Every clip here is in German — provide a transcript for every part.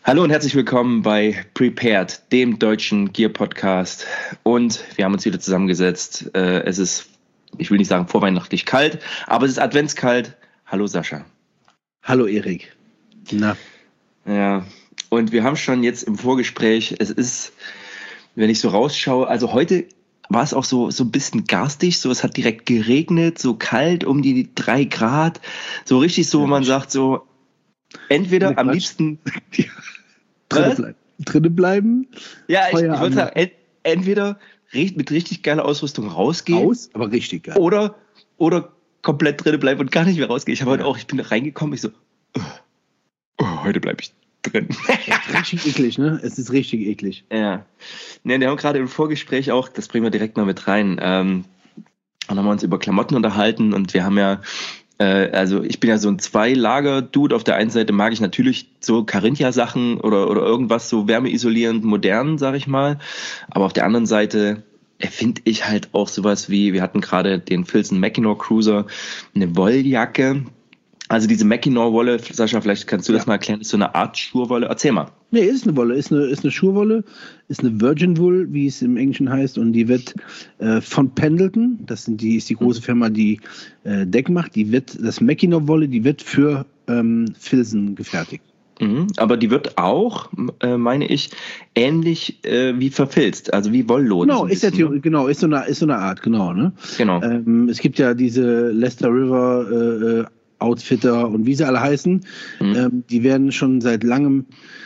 Hallo und herzlich willkommen bei Prepared, dem deutschen Gear-Podcast. Und wir haben uns wieder zusammengesetzt. Es ist, ich will nicht sagen vorweihnachtlich kalt, aber es ist adventskalt. Hallo Sascha. Hallo Erik. Na. Ja, und wir haben schon jetzt im Vorgespräch, es ist, wenn ich so rausschaue, also heute war es auch so ein bisschen garstig, so es hat direkt geregnet, so kalt, um die 3 Grad, so richtig so, wo man sagt so, entweder am liebsten Drinnen bleiben. Ja, ich würde sagen, entweder mit richtig geiler Ausrüstung rausgehen. Aber richtig geil. Oder komplett drinnen bleiben und gar nicht mehr rausgehen. Ich habe heute auch, ich bin reingekommen, ich so, heute bleibe ich drin. Richtig eklig, ne? Es ist richtig eklig. Ja. Ne, wir haben gerade im Vorgespräch auch, das bringen wir direkt mal mit rein, und haben wir uns über Klamotten unterhalten und wir haben ja, also ich bin ja so ein Zwei-Lager-Dude. Auf der einen Seite mag ich natürlich so Carinthia-Sachen oder irgendwas so wärmeisolierend, modern, sag ich mal. Aber auf der anderen Seite finde ich halt auch sowas wie, wir hatten gerade den Filson Mackinac Cruiser, eine Wolljacke. Also diese Mackinac-Wolle, Sascha, vielleicht kannst du das mal erklären, ist so eine Art Schurwolle. Erzähl mal. Nee, ist eine Wolle, ist eine Schurwolle, ist eine Virgin Wool, wie es im Englischen heißt, und die wird von Pendleton, ist die große Firma, die Deck macht, das Mackinac-Wolle, die wird für Filson gefertigt. Aber die wird auch, meine ich, ähnlich wie verfilzt, also wie Wolllohn. Genau, ist so eine Art, genau, ne? Genau. Es gibt ja diese Leicester River Outfitter und wie sie alle heißen, die werden schon seit langem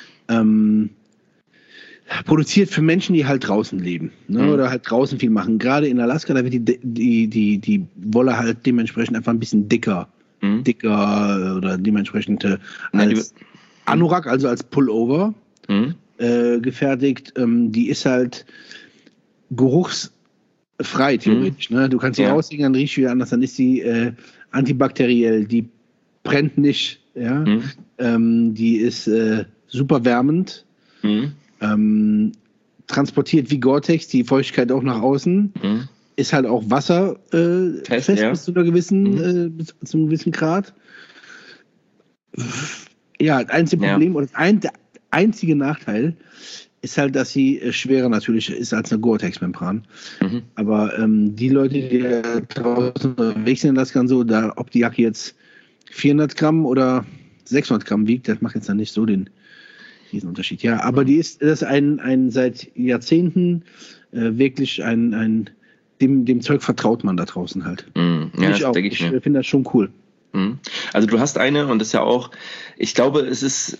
produziert für Menschen, die halt draußen leben, ne? Oder halt draußen viel machen. Gerade in Alaska, da wird die Wolle halt dementsprechend einfach ein bisschen dicker oder dementsprechend als Anorak, also als Pullover gefertigt. Die ist halt geruchsfrei theoretisch. Ne? Du kannst sie rauslegen, dann riecht sie wieder anders, dann ist sie antibakteriell, die brennt nicht. Ja? Die ist super wärmend. Transportiert wie Gore-Tex die Feuchtigkeit auch nach außen. Ist halt auch wasserfest bis zu einem gewissen Grad. Ja, das einzige Problem oder der einzige Nachteil ist halt, dass sie schwerer natürlich ist als eine Gore-Tex-Membran. Aber die Leute, die da draußen unterwegs sind, das kann so, ob die Jacke jetzt 400 Gramm oder 600 Gramm wiegt, das macht jetzt dann nicht so diesen Unterschied. Ja, aber das ist ein seit Jahrzehnten wirklich dem Zeug vertraut man da draußen halt. Ja, ich auch. Ich finde das schon cool. Also du hast eine und das ist ja auch, ich glaube, es ist,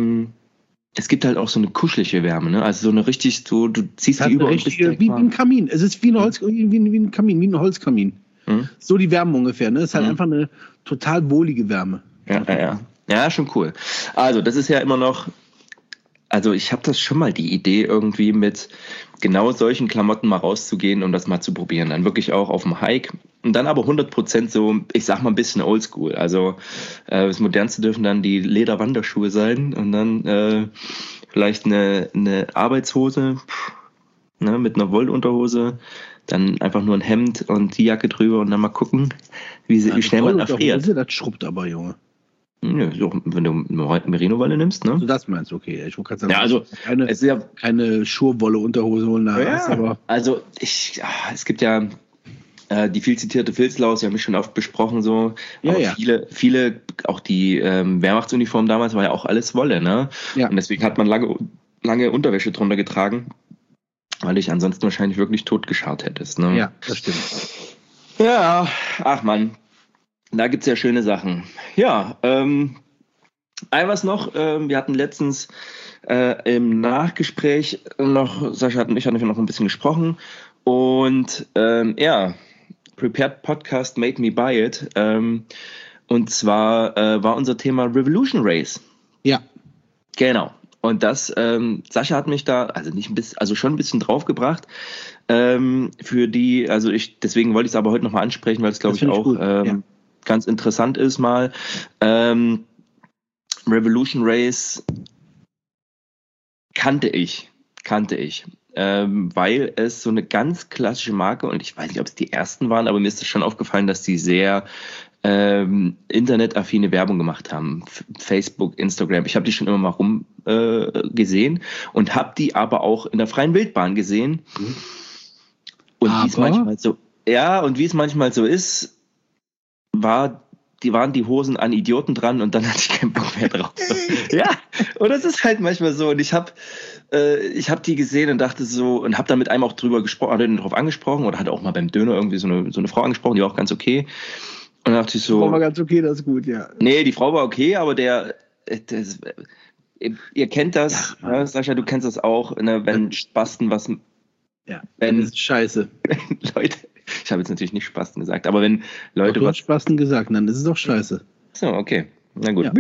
es gibt halt auch so eine kuschelige Wärme, ne? Also so eine richtig, du ziehst die über und bist wie ein Kamin. Es ist wie ein Kamin, wie ein Holzkamin. So die Wärme ungefähr, ne? Es ist halt einfach eine total wohlige Wärme. Ja, schon cool. Also das ist ja immer noch, also ich habe das schon mal die Idee irgendwie mit genau solchen Klamotten mal rauszugehen, um das mal zu probieren. Dann wirklich auch auf dem Hike und dann aber 100% so, ich sag mal ein bisschen oldschool. Also das Modernste dürfen dann die Lederwanderschuhe sein und dann vielleicht eine Arbeitshose mit einer Wollunterhose, dann einfach nur ein Hemd und die Jacke drüber und dann mal gucken, wie schnell man erfriert. Das schrubbt aber, Junge. Ja, so, wenn du Merino-Wolle nimmst, ne? Also das meinst du, okay. Ich wollte gerade sagen, also keine Schurwolle-Unterhose holen. Aber also es gibt ja die viel zitierte Filzlaus, die haben wir schon oft besprochen, so. Aber viele, auch die Wehrmachtsuniform damals war ja auch alles Wolle, ne? Ja. Und deswegen hat man lange Unterwäsche drunter getragen, weil dich ansonsten wahrscheinlich wirklich totgescharrt hättest, ne? Ja, das stimmt. Ja, ach Mann. Da gibt's ja schöne Sachen. Ja, was noch, wir hatten letztens im Nachgespräch noch, Sascha und ich hatten noch ein bisschen gesprochen und Prepared Podcast Made Me Buy It und zwar war unser Thema Revolution Race. Ja. Genau. Und das, Sascha hat mich da, schon ein bisschen draufgebracht, deswegen wollte ich es aber heute nochmal ansprechen, weil es glaube ich auch ganz interessant ist mal. Revolution Race kannte ich, weil es so eine ganz klassische Marke, und ich weiß nicht, ob es die ersten waren, aber mir ist es schon aufgefallen, dass die sehr internetaffine Werbung gemacht haben. Facebook, Instagram. Ich habe die schon immer mal gesehen und habe die aber auch in der freien Wildbahn gesehen. Und wie es manchmal so ist, waren die Hosen an Idioten dran und dann hatte ich keinen Bock mehr drauf. Ja, und das ist halt manchmal so. Und ich habe die gesehen und dachte so, und habe dann mit einem auch drüber gesprochen, hat ihn drauf angesprochen oder hat auch mal beim Döner irgendwie so eine Frau angesprochen, die war auch ganz okay. Und dann dachte ich so. Die Frau war ganz okay, das ist gut, ja. Nee, die Frau war okay, aber ihr kennt das, ja, Sascha, du kennst das auch, ne, wenn Spasten was. Ja, das ist scheiße. Leute, ich habe jetzt natürlich nicht Spasten gesagt, aber wenn Leute. Du hast Spasten gesagt, dann ist es doch scheiße. So, okay. Na gut.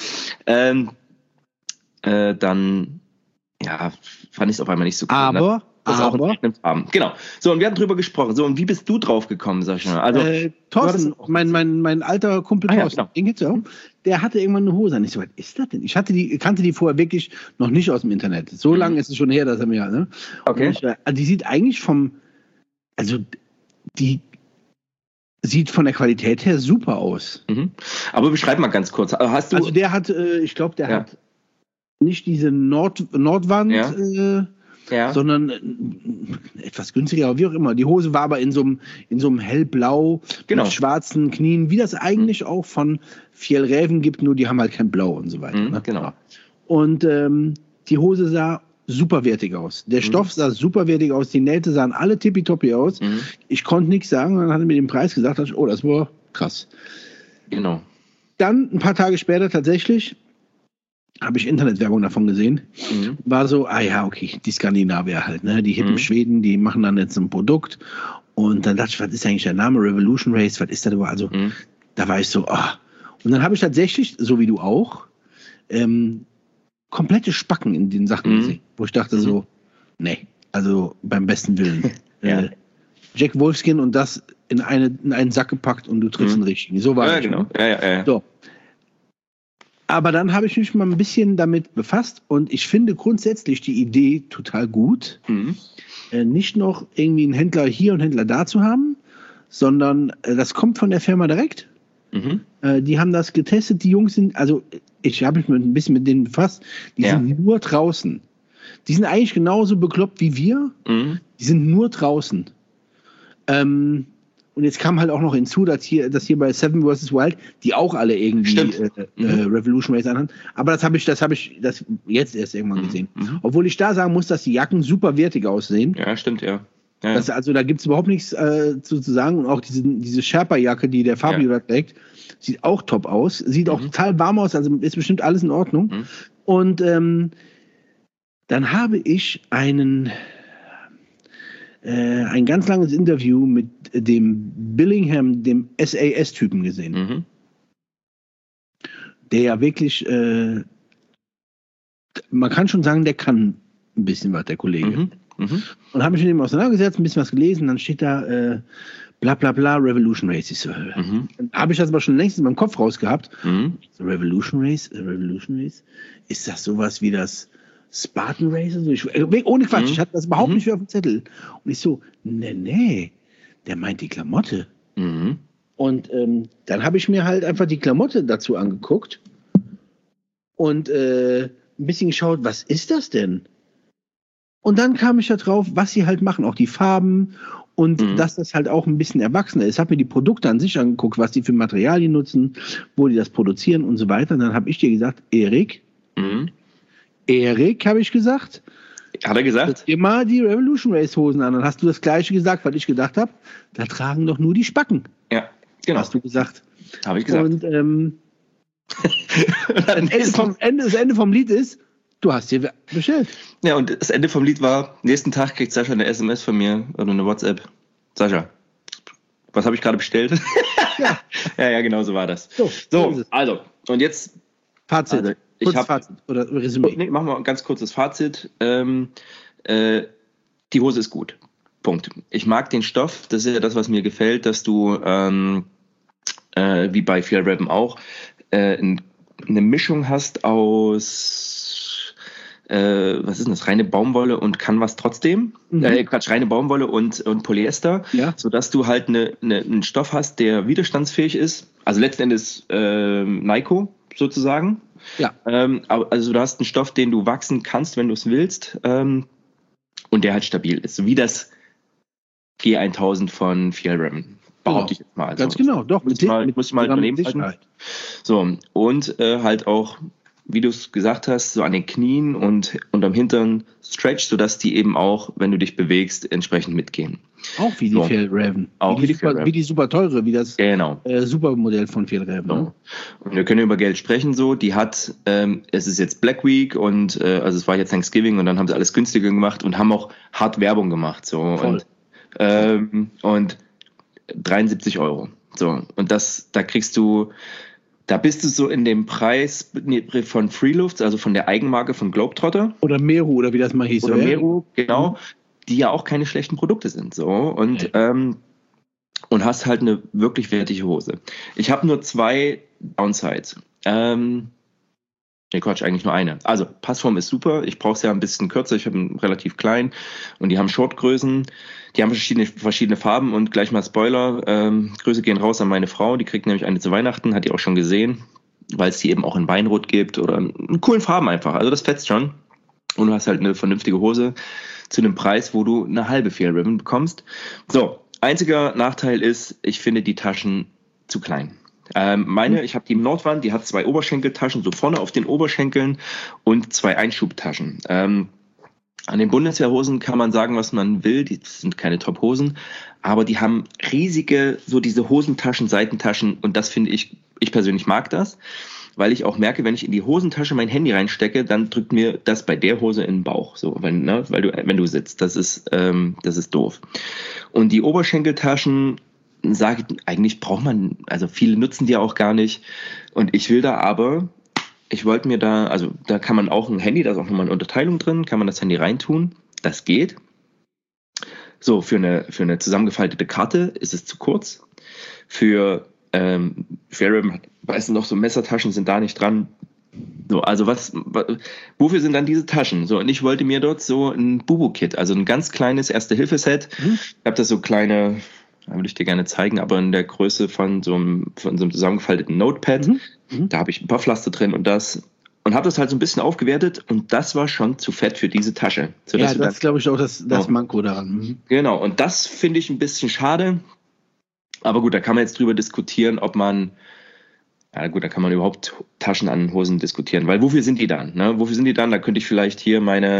Ja. Dann, ja, fand ich es auf einmal nicht so cool. Aber. Genau. So, und wir hatten drüber gesprochen. So, und wie bist du drauf gekommen, Sascha? Also, Thorsten, mein alter Kumpel Thorsten, ja, den kennst du auch, der hatte irgendwann eine Hose an. Ich so, was ist das denn? Ich kannte die vorher wirklich noch nicht aus dem Internet. So lange ist es schon her, dass er mir, ne? Okay. Die sieht eigentlich die sieht von der Qualität her super aus. Aber beschreib mal ganz kurz. Also der hat, ich glaube, der hat nicht diese Nordwand, sondern etwas günstiger, aber wie auch immer. Die Hose war aber in so einem hellblau mit schwarzen Knien, wie das eigentlich auch von Fjällräven gibt, nur die haben halt kein Blau und so weiter. Ne? Genau. Und die Hose sah superwertig aus. Der Stoff sah superwertig aus, die Nähte sahen alle tippitoppi aus. Ich konnte nichts sagen, dann hat er mir den Preis gesagt, dachte ich, oh, das war krass. Genau. Dann, ein paar Tage später tatsächlich, habe ich Internetwerbung davon gesehen. War so, okay, die Skandinavier halt, ne? Die hippen Schweden, die machen dann jetzt ein Produkt. Und dann dachte ich, was ist eigentlich der Name? Revolution Race, was ist das überhaupt? Also, da war ich so, Und dann habe ich tatsächlich, so wie du auch, komplette Spacken in den Sachen gesehen. Wo ich dachte so, nee, also beim besten Willen. Jack Wolfskin und das in einen Sack gepackt und du triffst den richtigen. So war es. Genau. Ja. So. Aber dann habe ich mich mal ein bisschen damit befasst und ich finde grundsätzlich die Idee total gut, nicht noch irgendwie einen Händler hier und Händler da zu haben, sondern das kommt von der Firma direkt. Die haben das getestet, die Jungs sind, also ich habe mich ein bisschen mit denen befasst, die sind nur draußen. Die sind eigentlich genauso bekloppt wie wir, die sind nur draußen. Und jetzt kam halt auch noch hinzu, dass hier bei Seven vs. Wild, die auch alle irgendwie Revolution Race anhaben. Aber das habe ich jetzt erst irgendwann gesehen. Obwohl ich da sagen muss, dass die Jacken super wertig aussehen. Ja, stimmt, ja. Also da gibt es überhaupt nichts zu sagen. Und auch diese Sherpa-Jacke, die der Fabio da trägt, sieht auch top aus. Sieht auch total warm aus, also ist bestimmt alles in Ordnung. Und dann habe ich ein ganz langes Interview mit dem Billingham, dem SAS-Typen gesehen. Der ja wirklich, man kann schon sagen, der kann ein bisschen was, der Kollege. Und habe mich mit ihm auseinandergesetzt, ein bisschen was gelesen, dann steht da bla bla bla, Revolution Race. Ich so, dann habe ich das aber schon längst in meinem Kopf rausgehabt. So, Revolution Race? Ist das sowas wie das Spartan Race? Ohne Quatsch, ich hatte das überhaupt nicht mehr auf dem Zettel. Und ich so, nee, der meint die Klamotte. Und dann habe ich mir halt einfach die Klamotte dazu angeguckt und ein bisschen geschaut, was ist das denn? Und dann kam ich da drauf, was sie halt machen, auch die Farben und dass das halt auch ein bisschen erwachsener ist. Ich habe mir die Produkte an sich angeguckt, was die für Materialien nutzen, wo die das produzieren und so weiter. Und dann habe ich dir gesagt, Erik, habe ich gesagt. Hat er gesagt? Immer die Revolution Race Hosen an. Dann hast du das Gleiche gesagt, was ich gedacht habe. Da tragen doch nur die Spacken. Ja, genau. Hast du gesagt. Habe ich gesagt. Und das Ende vom Lied ist, du hast dir bestellt. Ja, und das Ende vom Lied war, nächsten Tag kriegt Sascha eine SMS von mir oder eine WhatsApp. Sascha, was habe ich gerade bestellt? Ja, genau so war das. So, also, und jetzt Fazit. Fazit oder Resümee. Nee, machen wir ein ganz kurzes Fazit. Die Hose ist gut. Punkt. Ich mag den Stoff. Das ist ja das, was mir gefällt, dass du, wie bei Fjällräven auch, eine Mischung hast aus, was ist denn das, reine Baumwolle und Canvas trotzdem. Reine Baumwolle und Polyester, sodass du halt einen Stoff hast, der widerstandsfähig ist Also letzten Endes Nyko sozusagen. Ja. Also du hast einen Stoff, den du wachsen kannst, wenn du es willst, und der halt stabil ist. So wie das G1000 von Fjällräven. Behaupte ich jetzt mal. Ganz genau, doch. Muss ich mal daneben halten. So, und halt auch, wie du es gesagt hast, so an den Knien und am Hintern Stretch, sodass die eben auch, wenn du dich bewegst, entsprechend mitgehen. Auch wie die Fjällräven. Wie die super teure, wie das Supermodell von Fjällräven. So. Ne? Und wir können über Geld sprechen, so. Die hat, es ist jetzt Black Week und also es war jetzt Thanksgiving und dann haben sie alles günstiger gemacht und haben auch hart Werbung gemacht. So. Und 73 €. So. Und da bist du so in dem Preis von Freelufts, also von der Eigenmarke von Globetrotter. Oder Meru, oder wie das mal hieß. Oder Meru, genau. Die ja auch keine schlechten Produkte sind. So. Und hast halt eine wirklich wertige Hose. Ich habe nur 2 Downsides. Eigentlich nur eine. Also Passform ist super. Ich brauche es ja ein bisschen kürzer. Ich habe einen relativ klein und die haben Shortgrößen. Die haben verschiedene Farben und gleich mal Spoiler. Grüße gehen raus an meine Frau. Die kriegt nämlich eine zu Weihnachten. Hat die auch schon gesehen, weil es die eben auch in Weinrot gibt oder in coolen Farben einfach. Also das fetzt schon. Und du hast halt eine vernünftige Hose zu einem Preis, wo du eine halbe Fjällräven bekommst. So, einziger Nachteil ist, ich finde die Taschen zu klein. Ich habe die im Nordwand, die hat 2 Oberschenkeltaschen, so vorne auf den Oberschenkeln und 2 Einschubtaschen. An den Bundeswehrhosen kann man sagen, was man will, die sind keine Top-Hosen, aber die haben riesige, so diese Hosentaschen, Seitentaschen und das finde ich persönlich mag das, weil ich auch merke, wenn ich in die Hosentasche mein Handy reinstecke, dann drückt mir das bei der Hose in den Bauch, so, wenn du sitzt, das ist doof. Und die Oberschenkeltaschen, sage ich, eigentlich braucht man, also viele nutzen die auch gar nicht. Und ich wollte mir da kann man auch ein Handy, da ist auch nochmal eine Unterteilung drin, kann man das Handy reintun, das geht. So, für eine zusammengefaltete Karte ist es zu kurz. Für Fjällräven, weißt du noch, so Messertaschen sind da nicht dran. So, also wofür sind dann diese Taschen? So, und ich wollte mir dort so ein Bubu-Kit, also ein ganz kleines Erste-Hilfe-Set. Ich habe da so kleine, würde ich dir gerne zeigen, aber in der Größe von so einem zusammengefalteten Notepad. Da habe ich ein paar Pflaster drin und habe das halt so ein bisschen aufgewertet und das war schon zu fett für diese Tasche. Das ist, glaube ich, auch das Manko daran. Genau, und das finde ich ein bisschen schade. Aber gut, da kann man jetzt drüber diskutieren, da kann man überhaupt Taschen an Hosen diskutieren, weil wofür sind die dann? Ne? Wofür sind die dann? Da könnte ich vielleicht hier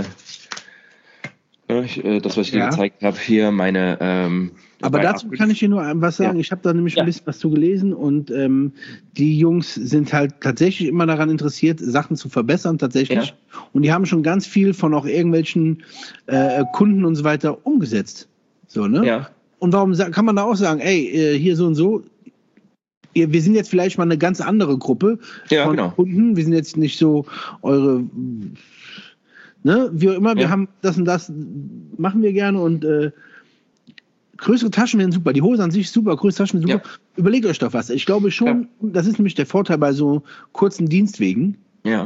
das, was ich dir gezeigt habe, hier meine... Aber dazu kann ich dir nur was sagen. Ja. Ich habe da nämlich ein bisschen was zu gelesen und die Jungs sind halt tatsächlich immer daran interessiert, Sachen zu verbessern tatsächlich. Ja. Und die haben schon ganz viel von auch irgendwelchen Kunden und so weiter umgesetzt. So, ne? Ja. Und warum kann man da auch sagen, ey, hier so und so, wir sind jetzt vielleicht mal eine ganz andere Gruppe von Kunden. Wir sind jetzt nicht so eure... Ne, wie auch immer, wir haben das und das, machen wir gerne und größere Taschen wären super, die Hose an sich ist super, größere Taschen sind super. Ja. Überlegt euch doch was. Ich glaube schon, das ist nämlich der Vorteil bei so kurzen Dienstwegen,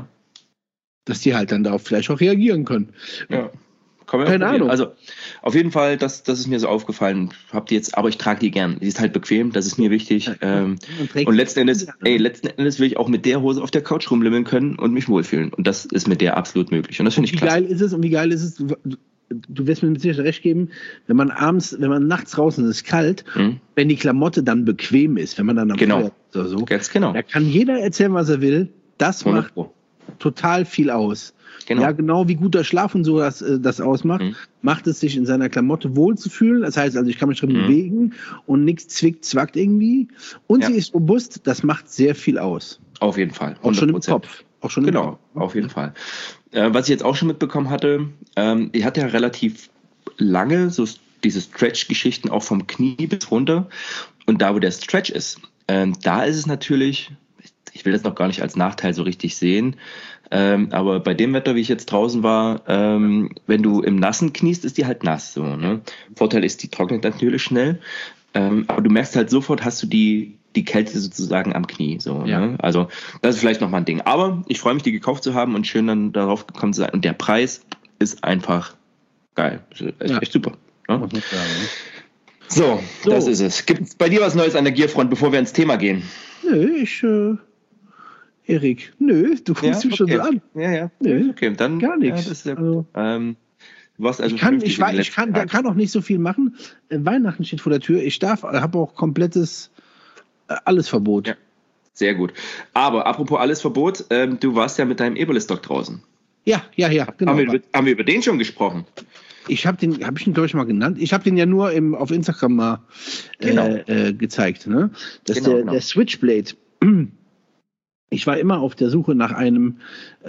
dass die halt dann darauf vielleicht auch reagieren können. Ja. Keine Ahnung. Also auf jeden Fall, das ist mir so aufgefallen. Aber ich trage die gern. Die ist halt bequem, das ist mir wichtig. Und letzten Endes will ich auch mit der Hose auf der Couch rumlimmeln können und mich wohlfühlen. Und das ist mit der absolut möglich. Und das finde ich klasse. Wie geil ist es? Du wirst mir mit Sicherheit recht geben, wenn man nachts draußen ist, kalt, wenn die Klamotte dann bequem ist, wenn man dann am Feuer ist oder so. Ganz genau. Da kann jeder erzählen, was er will. Das macht total viel aus. Genau. Ja, genau wie guter Schlaf und so das ausmacht, macht es sich in seiner Klamotte wohlzufühlen. Das heißt also, ich kann mich drin bewegen und nichts zwickt, zwackt irgendwie. Und sie ist robust, das macht sehr viel aus. Auf jeden Fall. 100%. Auch schon im Kopf. Auf jeden Fall. Was ich jetzt auch schon mitbekommen hatte, ich hatte ja relativ lange so diese Stretch-Geschichten auch vom Knie bis runter. Und da, wo der Stretch ist, da ist es natürlich, ich will das noch gar nicht als Nachteil so richtig sehen, aber bei dem Wetter, wie ich jetzt draußen war, wenn du im Nassen kniest, ist die halt nass. So, ne? Vorteil ist, die trocknet natürlich schnell. Aber du merkst halt sofort, hast du die Kälte sozusagen am Knie. So, ne? Also das ist vielleicht nochmal ein Ding. Aber ich freue mich, die gekauft zu haben und schön dann darauf gekommen zu sein. Und der Preis ist einfach geil. Echt super. Ne? So, das ist es. Gibt es bei dir was Neues an der Gierfront, bevor wir ins Thema gehen? Nö, Erik, du guckst mich schon so an. Ja. Nö, okay, dann gar nichts. Das ist ja gut. Ich kann auch nicht so viel machen. Weihnachten steht vor der Tür. Ich habe auch komplettes alles Verbot. Ja, sehr gut. Aber apropos alles Verbot, du warst ja mit deinem Eberle-Stock draußen. Ja, genau. Haben wir über den schon gesprochen? Ich habe den, glaube ich, mal genannt. Ich habe den ja nur auf Instagram mal gezeigt. Ne? Das ist der Switchblade. Ich war immer auf der Suche nach einem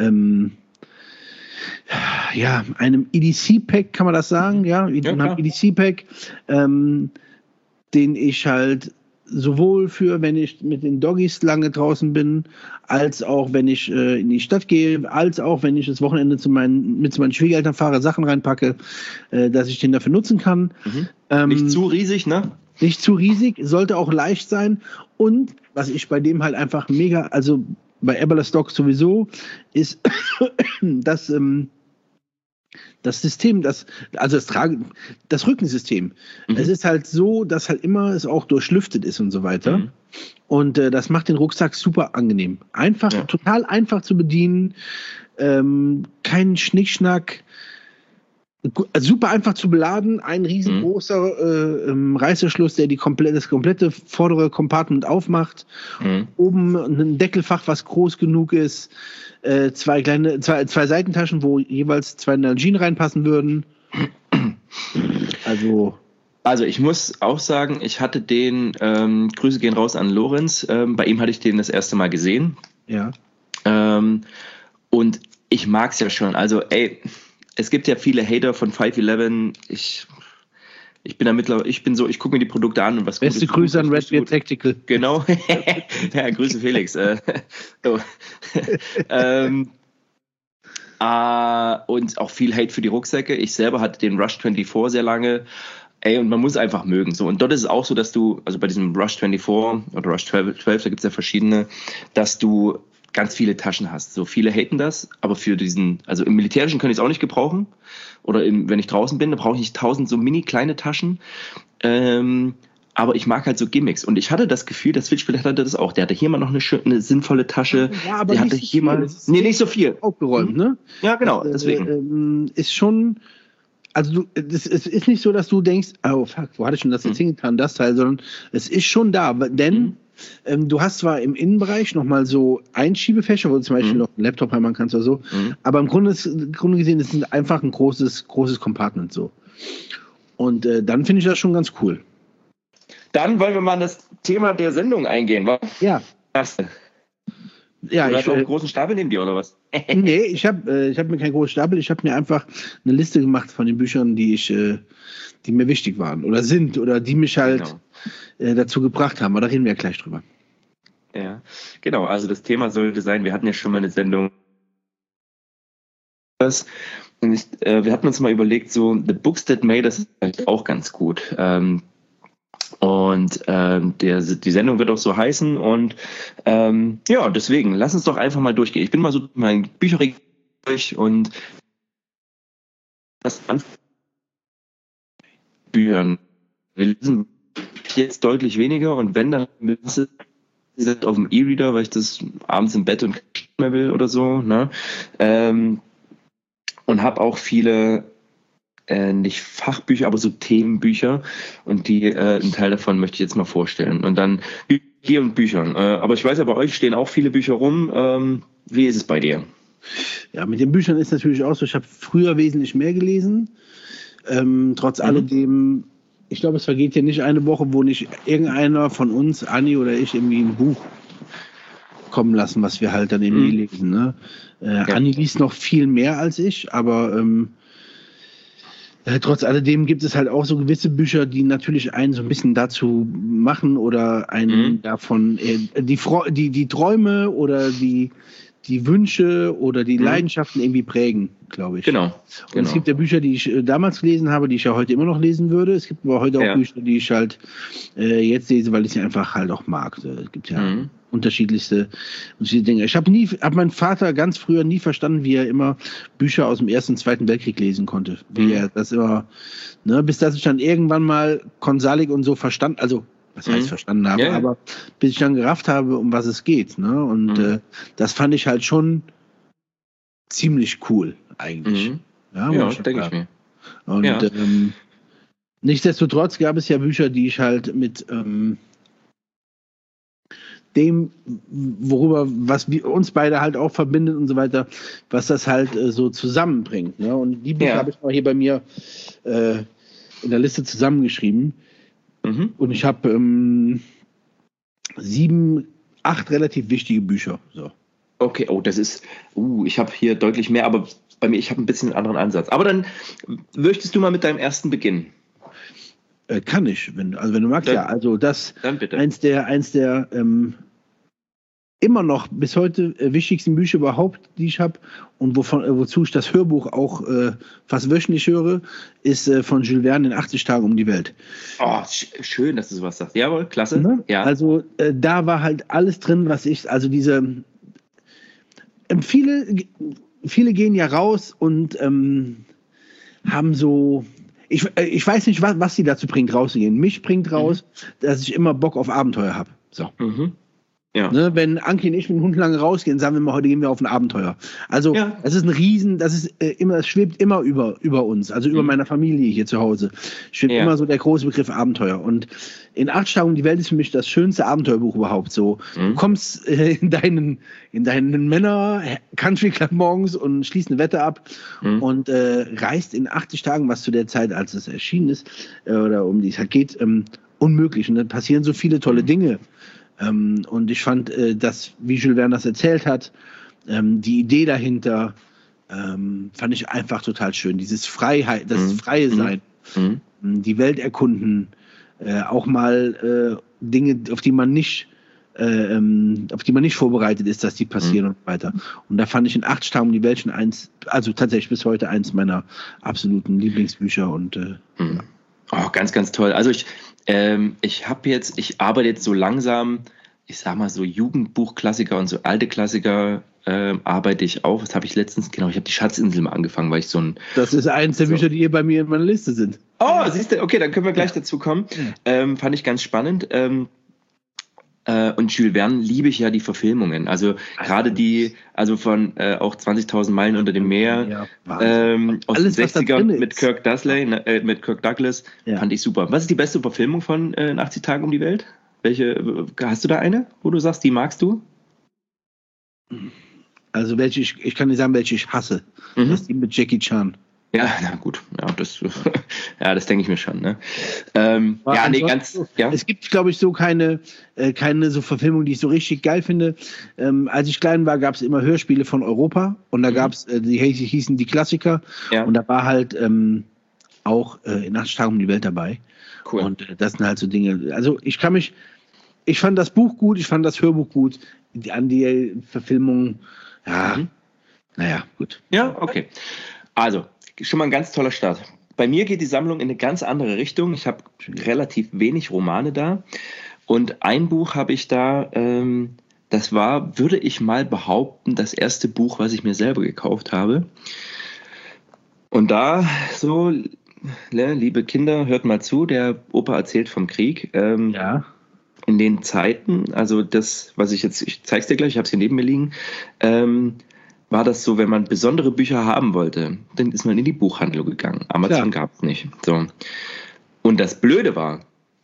EDC-Pack, kann man das sagen? Ja, einem EDC-Pack, den ich halt sowohl für, wenn ich mit den Doggies lange draußen bin, als auch, wenn ich in die Stadt gehe, als auch, wenn ich das Wochenende mit zu meinen Schwiegereltern fahre, Sachen reinpacke, dass ich den dafür nutzen kann. Nicht zu riesig, ne? Nicht zu riesig, sollte auch leicht sein. Und was ich bei dem halt einfach mega, also bei Eberle Stock sowieso, ist, dass das System, das Rückensystem, es ist halt so, dass halt immer es auch durchlüftet ist und so weiter. Und das macht den Rucksack super angenehm. Total einfach zu bedienen, kein Schnickschnack, super einfach zu beladen, ein riesengroßer Reißverschluss, der das komplette vordere Compartment aufmacht. Oben ein Deckelfach, was groß genug ist. Zwei Seitentaschen, wo jeweils 2 Nalgene reinpassen würden. Also ich muss auch sagen, ich hatte den, Grüße gehen raus an Lorenz, bei ihm hatte ich den das erste Mal gesehen. Ja. Und ich mag es ja schon. Also es gibt ja viele Hater von 511. Ich gucke mir die Produkte an und was Beste Grüße an Red Beard Tactical. Genau. Ja, Grüße Felix. Und auch viel Hate für die Rucksäcke. Ich selber hatte den Rush 24 sehr lange. Und man muss einfach mögen. So. Und dort ist es auch so, dass du, also bei diesem Rush 24 oder Rush 12, da gibt es ja verschiedene, dass du ganz viele Taschen hast. So viele haten das, aber für also im Militärischen kann ich es auch nicht gebrauchen. Oder wenn ich draußen bin, da brauche ich nicht 1000 so mini kleine Taschen. Aber ich mag halt so Gimmicks. Und ich hatte das Gefühl, der Switchblade hatte das auch. Der hatte hier mal noch eine sinnvolle Tasche. Ja, aber der hatte hier mal. Nee, nicht so viel. Aufgeräumt, ne? Ja, genau. Deswegen. Ist schon. Also es ist nicht so, dass du denkst, oh fuck, wo hatte ich schon das jetzt hingetan, das Teil, sondern es ist schon da. Denn du hast zwar im Innenbereich nochmal so Einschiebefächer, wo du zum Beispiel noch einen Laptop reinmachen kannst oder so, aber im Grunde gesehen ist es einfach ein großes Compartment so. Und dann finde ich das schon ganz cool. Dann wollen wir mal an das Thema der Sendung eingehen, wa? Ja. Ja, du hast auch einen großen Stapel neben dir, oder was? Nee, ich hab mir keinen großen Stapel, ich habe mir einfach eine Liste gemacht von den Büchern, die mir wichtig waren oder sind oder die mich halt dazu gebracht haben. Aber da reden wir ja gleich drüber. Ja, genau. Also das Thema sollte sein, wir hatten ja schon mal eine Sendung. Und wir hatten uns mal überlegt, so The Books That Made Us ist halt auch ganz gut. Und die Sendung wird auch so heißen. Und deswegen, lass uns doch einfach mal durchgehen. Ich bin mal so mein Bücherregal durch und das an Büchern. Wir lesen jetzt deutlich weniger und wenn, dann ist es auf dem E-Reader, weil ich das abends im Bett und nicht mehr will oder so. Ne? Und habe auch viele nicht Fachbücher, aber so Themenbücher und einen Teil davon möchte ich jetzt mal vorstellen. Und dann hier und Büchern. Aber ich weiß ja, bei euch stehen auch viele Bücher rum. Wie ist es bei dir? Ja, mit den Büchern ist natürlich auch so, ich habe früher wesentlich mehr gelesen. Trotz alledem, ich glaube, es vergeht ja nicht eine Woche, wo nicht irgendeiner von uns, Anni oder ich, irgendwie ein Buch kommen lassen, was wir halt dann irgendwie lesen. Ne? Anni liest noch viel mehr als ich, aber trotz alledem gibt es halt auch so gewisse Bücher, die natürlich einen so ein bisschen dazu machen oder einen davon die Träume oder die die Wünsche oder die Leidenschaften irgendwie prägen, glaube ich. Genau. Und es gibt ja Bücher, die ich damals gelesen habe, die ich ja heute immer noch lesen würde. Es gibt aber heute auch Bücher, die ich halt jetzt lese, weil ich sie einfach halt auch mag. Es gibt ja unterschiedlichste Dinge. Ich habe mein Vater ganz früher nie verstanden, wie er immer Bücher aus dem Ersten und Zweiten Weltkrieg lesen konnte. Wie er das immer, bis dass ich dann irgendwann mal Konsalik und so verstanden, also was heißt verstanden habe, aber bis ich dann gerafft habe, um was es geht. Ne? Und das fand ich halt schon ziemlich cool eigentlich. Ja, denke ich mir. Und nichtsdestotrotz gab es ja Bücher, die ich halt mit dem, was uns beide halt auch verbindet und so weiter, was das halt so zusammenbringt. Ne? Und die Bücher habe ich mal hier bei mir in der Liste zusammengeschrieben. Und ich habe 7, 8 relativ wichtige Bücher. So. Okay, das ist, ich habe hier deutlich mehr, aber bei mir, ich habe ein bisschen einen anderen Ansatz. Aber dann möchtest du mal mit deinem ersten beginnen? Kann ich, wenn du magst, ja. Also das dann bitte. Eins der immer noch bis heute wichtigsten Bücher überhaupt, die ich habe und wozu ich das Hörbuch auch fast wöchentlich höre, ist von Jules Verne in 80 Tagen um die Welt. Oh, schön, dass du sowas sagst. Jawohl, klasse. Ne? Ja. Also da war halt alles drin, viele gehen ja raus und haben so, ich weiß nicht, was sie dazu bringt, rauszugehen. Mich bringt raus, dass ich immer Bock auf Abenteuer habe. So. Ja. Ne, wenn Anki und ich mit dem Hund lange rausgehen, sagen wir mal, heute gehen wir auf ein Abenteuer. Also das ist ein Riesen, das schwebt immer über uns, also über meiner Familie hier zu Hause. Schwebt immer so der große Begriff Abenteuer. Und in 8 Tagen um die Welt ist für mich das schönste Abenteuerbuch überhaupt. So, du kommst in deinen Männer Country Club morgens und schließt eine Wette ab und reist in 80 Tagen, was zu der Zeit, als es erschienen ist, oder um die es halt geht, unmöglich. Und dann passieren so viele tolle Dinge. Und ich fand, dass, wie Jules Verne das erzählt hat, die Idee dahinter fand ich einfach total schön. Dieses Freiheit, das freie Sein, die Welt erkunden, auch mal Dinge, auf die man nicht vorbereitet ist, dass die passieren und so weiter. Und da fand ich in 8 Tagen um die Welt schon also tatsächlich bis heute eins meiner absoluten Lieblingsbücher und ganz, ganz toll. Also ich arbeite jetzt so langsam, ich sag mal so Jugendbuchklassiker und so alte Klassiker arbeite ich auf. Was habe ich letztens? Genau, ich habe die Schatzinsel mal angefangen, weil ich so ein... Das ist eins der Bücher, die hier bei mir in meiner Liste sind. Oh, siehst du? Okay, dann können wir gleich dazu kommen. Fand ich ganz spannend. Und Jules Verne liebe ich ja die Verfilmungen. Also gerade die, also von auch 20.000 Meilen unter dem Meer, aus alles, den 60ern mit Kirk Douglas, fand ich super. Was ist die beste Verfilmung von 80 Tagen um die Welt? Welche, hast du da eine, wo du sagst, die magst du? Also ich kann dir sagen, welche ich hasse. Das ist die mit Jackie Chan. Ja, na gut. Das denke ich mir schon. Ne? Es gibt, glaube ich, so keine so Verfilmung, die ich so richtig geil finde. Als ich klein war, gab es immer Hörspiele von Europa und da gab es, die hießen die Klassiker und da war halt auch in 8 Tagen um die Welt dabei. Cool. Und das sind halt so Dinge. Also ich fand das Buch gut, ich fand das Hörbuch gut. An die Verfilmung, naja, gut. Ja, okay. Also, schon mal ein ganz toller Start. Bei mir geht die Sammlung in eine ganz andere Richtung. Ich habe relativ wenig Romane da. Und ein Buch habe ich da, das war, würde ich mal behaupten, das erste Buch, was ich mir selber gekauft habe. Und da so, liebe Kinder, hört mal zu, der Opa erzählt vom Krieg. In den Zeiten, also das, was ich zeig's dir gleich, ich habe es hier neben mir liegen, war das so, wenn man besondere Bücher haben wollte, dann ist man in die Buchhandlung gegangen. Amazon gab es nicht. So. Und das Blöde war,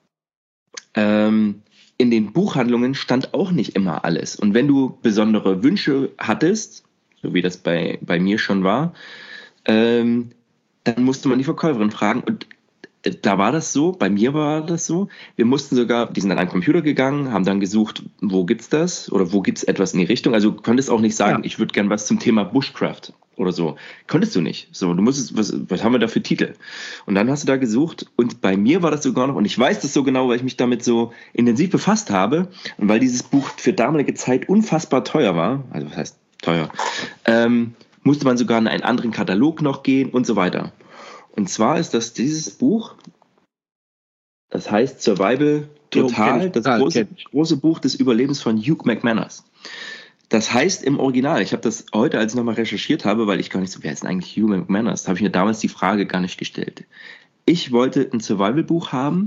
in den Buchhandlungen stand auch nicht immer alles. Und wenn du besondere Wünsche hattest, so wie das bei mir schon war, dann musste man die Verkäuferin fragen. Und da war das so, bei mir war das so, wir mussten sogar, die sind an einen Computer gegangen, haben dann gesucht, wo gibt's das oder wo gibt's etwas in die Richtung. Also du konntest auch nicht sagen, ich würde gern was zum Thema Bushcraft oder so. Konntest du nicht. So, du musstest, was haben wir da für Titel? Und dann hast du da gesucht und bei mir war das sogar noch, und ich weiß das so genau, weil ich mich damit so intensiv befasst habe und weil dieses Buch für damalige Zeit unfassbar teuer war, also was heißt teuer. Musste man sogar in einen anderen Katalog noch gehen und so weiter. Und zwar ist das dieses Buch, das heißt Survival Total, das große Buch des Überlebens von Hugh McManus. Das heißt im Original, ich habe das heute, als ich nochmal recherchiert habe, weil ich gar nicht so, wer ist denn eigentlich Hugh McManus? Da habe ich mir damals die Frage gar nicht gestellt. Ich wollte ein Survival-Buch haben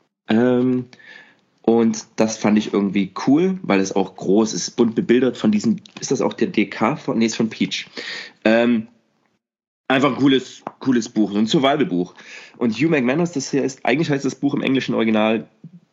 und das fand ich irgendwie cool, weil es auch groß ist, bunt bebildert von diesem, ist das auch der DK? Nee, ist von Peach. Einfach ein cooles Buch, so ein Survival-Buch. Und Hugh McManus, das hier ist, eigentlich heißt das Buch im englischen Original,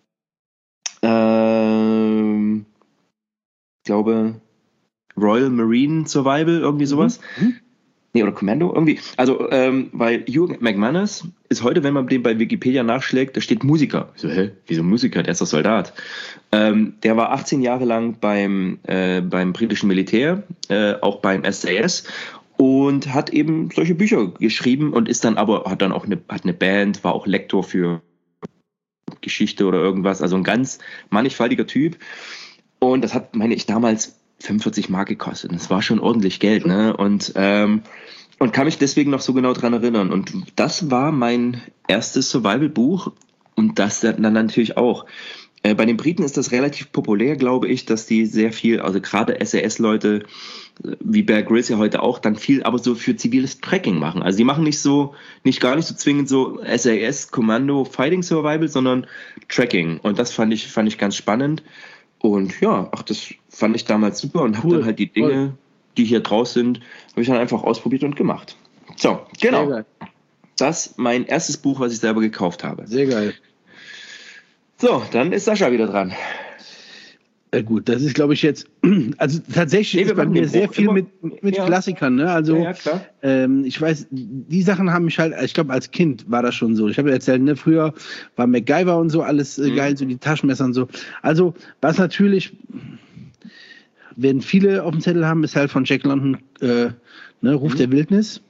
ich glaube, Royal Marine Survival, irgendwie sowas. Nee, oder Commando, irgendwie. Also, weil Hugh McManus ist heute, wenn man den bei Wikipedia nachschlägt, da steht Musiker. Ich so, wieso Musiker? Der ist doch Soldat. Der war 18 Jahre lang beim britischen Militär, auch beim SAS und hat eben solche Bücher geschrieben und ist dann aber, hat eine Band, war auch Lektor für Geschichte oder irgendwas, also ein ganz mannigfaltiger Typ. Und das hat, meine ich, damals 45 Mark gekostet. Das war schon ordentlich Geld, ne? Und kann mich deswegen noch so genau dran erinnern. Und das war mein erstes Survival-Buch und das dann natürlich auch. Bei den Briten ist das relativ populär, glaube ich, dass die sehr viel, also gerade SAS-Leute, wie Bear Grylls ja heute auch, dann viel aber so für ziviles Tracking machen. Also die machen gar nicht so zwingend so SAS, Kommando, Fighting Survival, sondern Tracking. Und das fand ich ganz spannend. Und ja, das fand ich damals super und habe dann halt die Dinge, die hier draus sind, habe ich dann einfach ausprobiert und gemacht. So, genau. Das ist mein erstes Buch, was ich selber gekauft habe. Sehr geil. So, dann ist Sascha wieder dran. Gut, das ist, glaube ich, jetzt, also tatsächlich ist bei mir sehr viel mit Klassikern, ne? Also, ja, klar. Ich weiß, die Sachen haben mich halt, ich glaube, als Kind war das schon so. Ich habe ja erzählt, ne, früher war MacGyver und so alles geil, so die Taschenmesser und so. Also, was natürlich, werden viele auf dem Zettel haben, ist halt von Jack London, Ruf der Wildnis.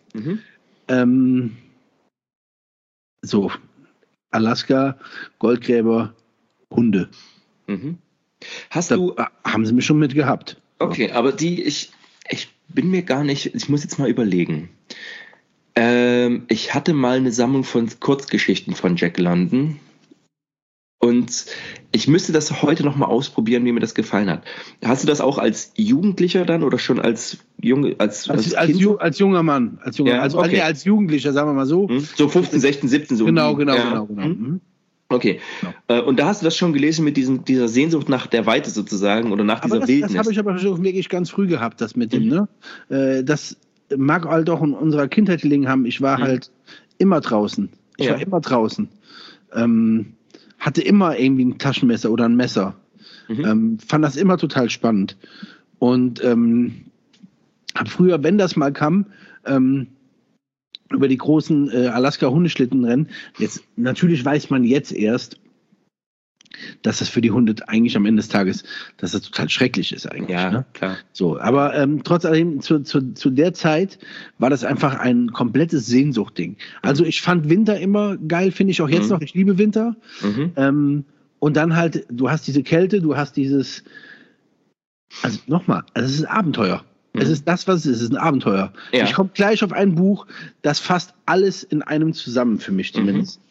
So, Alaska, Goldgräber, Hunde. Haben sie mich schon mit gehabt. Okay, aber ich bin mir gar nicht, ich muss jetzt mal überlegen. Ich hatte mal eine Sammlung von Kurzgeschichten von Jack London und ich müsste das heute noch mal ausprobieren, wie mir das gefallen hat. Hast du das auch als Jugendlicher dann oder schon als junger Mann? Als Jugendlicher, sagen wir mal so. So 15, 16, 17 so. Genau. Okay. Genau. Und da hast du das schon gelesen mit dieser Sehnsucht nach der Weite sozusagen oder nach dieser Wildnis? Das habe ich aber schon wirklich ganz früh gehabt, das mit dem, ne? Das mag halt auch in unserer Kindheit gelegen haben. Ich war halt immer draußen. Hatte immer irgendwie ein Taschenmesser oder ein Messer. Fand das immer total spannend. Und habe früher, wenn das mal kam, über die großen Alaska-Hundeschlittenrennen. Jetzt, natürlich weiß man jetzt erst, dass das für die Hunde eigentlich am Ende des Tages, dass das total schrecklich ist eigentlich. Ja, ne? Klar. So, aber trotzdem, zu der Zeit war das einfach ein komplettes Sehnsuchtding. Also ich fand Winter immer geil, finde ich auch jetzt noch. Ich liebe Winter. Und dann halt, du hast diese Kälte, du hast dieses, also nochmal, es ist Abenteuer. Es ist das, was es ist. Es ist ein Abenteuer. Ja. Ich komme gleich auf ein Buch, das fasst alles in einem zusammen für mich zumindest.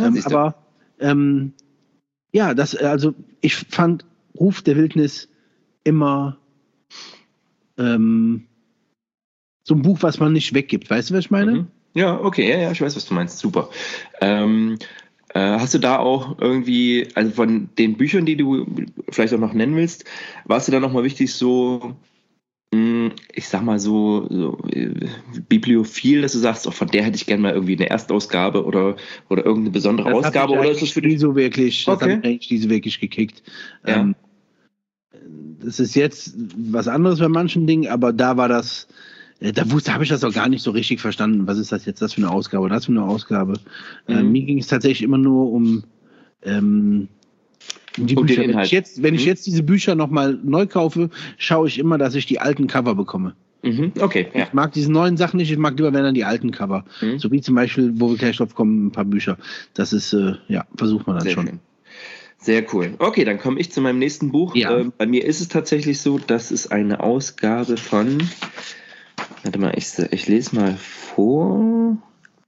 Also ich fand Ruf der Wildnis immer so ein Buch, was man nicht weggibt. Weißt du, was ich meine? Ja, okay. Ja, ich weiß, was du meinst. Super. Hast du da auch irgendwie, also von den Büchern, die du vielleicht auch noch nennen willst, war es dir da nochmal wichtig, so ich sag mal so bibliophil, dass du sagst, von der hätte ich gerne mal irgendwie eine Erstausgabe oder irgendeine besondere Ausgabe, oder ist das für dich nie so wirklich? Das hat mich eigentlich nie so wirklich gekickt. Ja. Das ist jetzt was anderes bei manchen Dingen, aber da war das, habe ich das auch gar nicht so richtig verstanden. Was ist das jetzt, das für eine Ausgabe oder das für eine Ausgabe? Mir ging es tatsächlich immer nur um die Bücher. Wenn ich jetzt diese Bücher nochmal neu kaufe, schaue ich immer, dass ich die alten Cover bekomme. Okay, ja. Ich mag diese neuen Sachen nicht, ich mag lieber, wenn dann die alten Cover. So wie zum Beispiel, wo wir gleich drauf kommen, ein paar Bücher. Das ist, versucht man dann sehr schon. Schön. Sehr cool. Okay, dann komme ich zu meinem nächsten Buch. Ja. Bei mir ist es tatsächlich so, das ist eine Ausgabe von, warte mal, ich lese mal vor,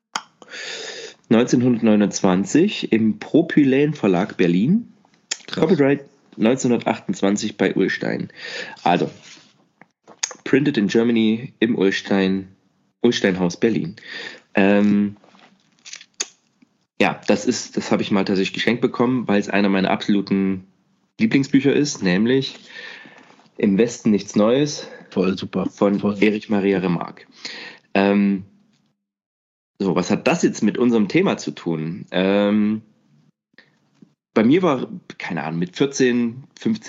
1929 im Propyläen Verlag Berlin. Krass. Copyright 1928 bei Ullstein. Also, printed in Germany im Ullsteinhaus Berlin. Ja, das habe ich mal tatsächlich geschenkt bekommen, weil es einer meiner absoluten Lieblingsbücher ist, nämlich Im Westen nichts Neues. Voll super. Von Erich Maria Remarque. So, was hat das jetzt mit unserem Thema zu tun? Bei mir war, keine Ahnung, mit 14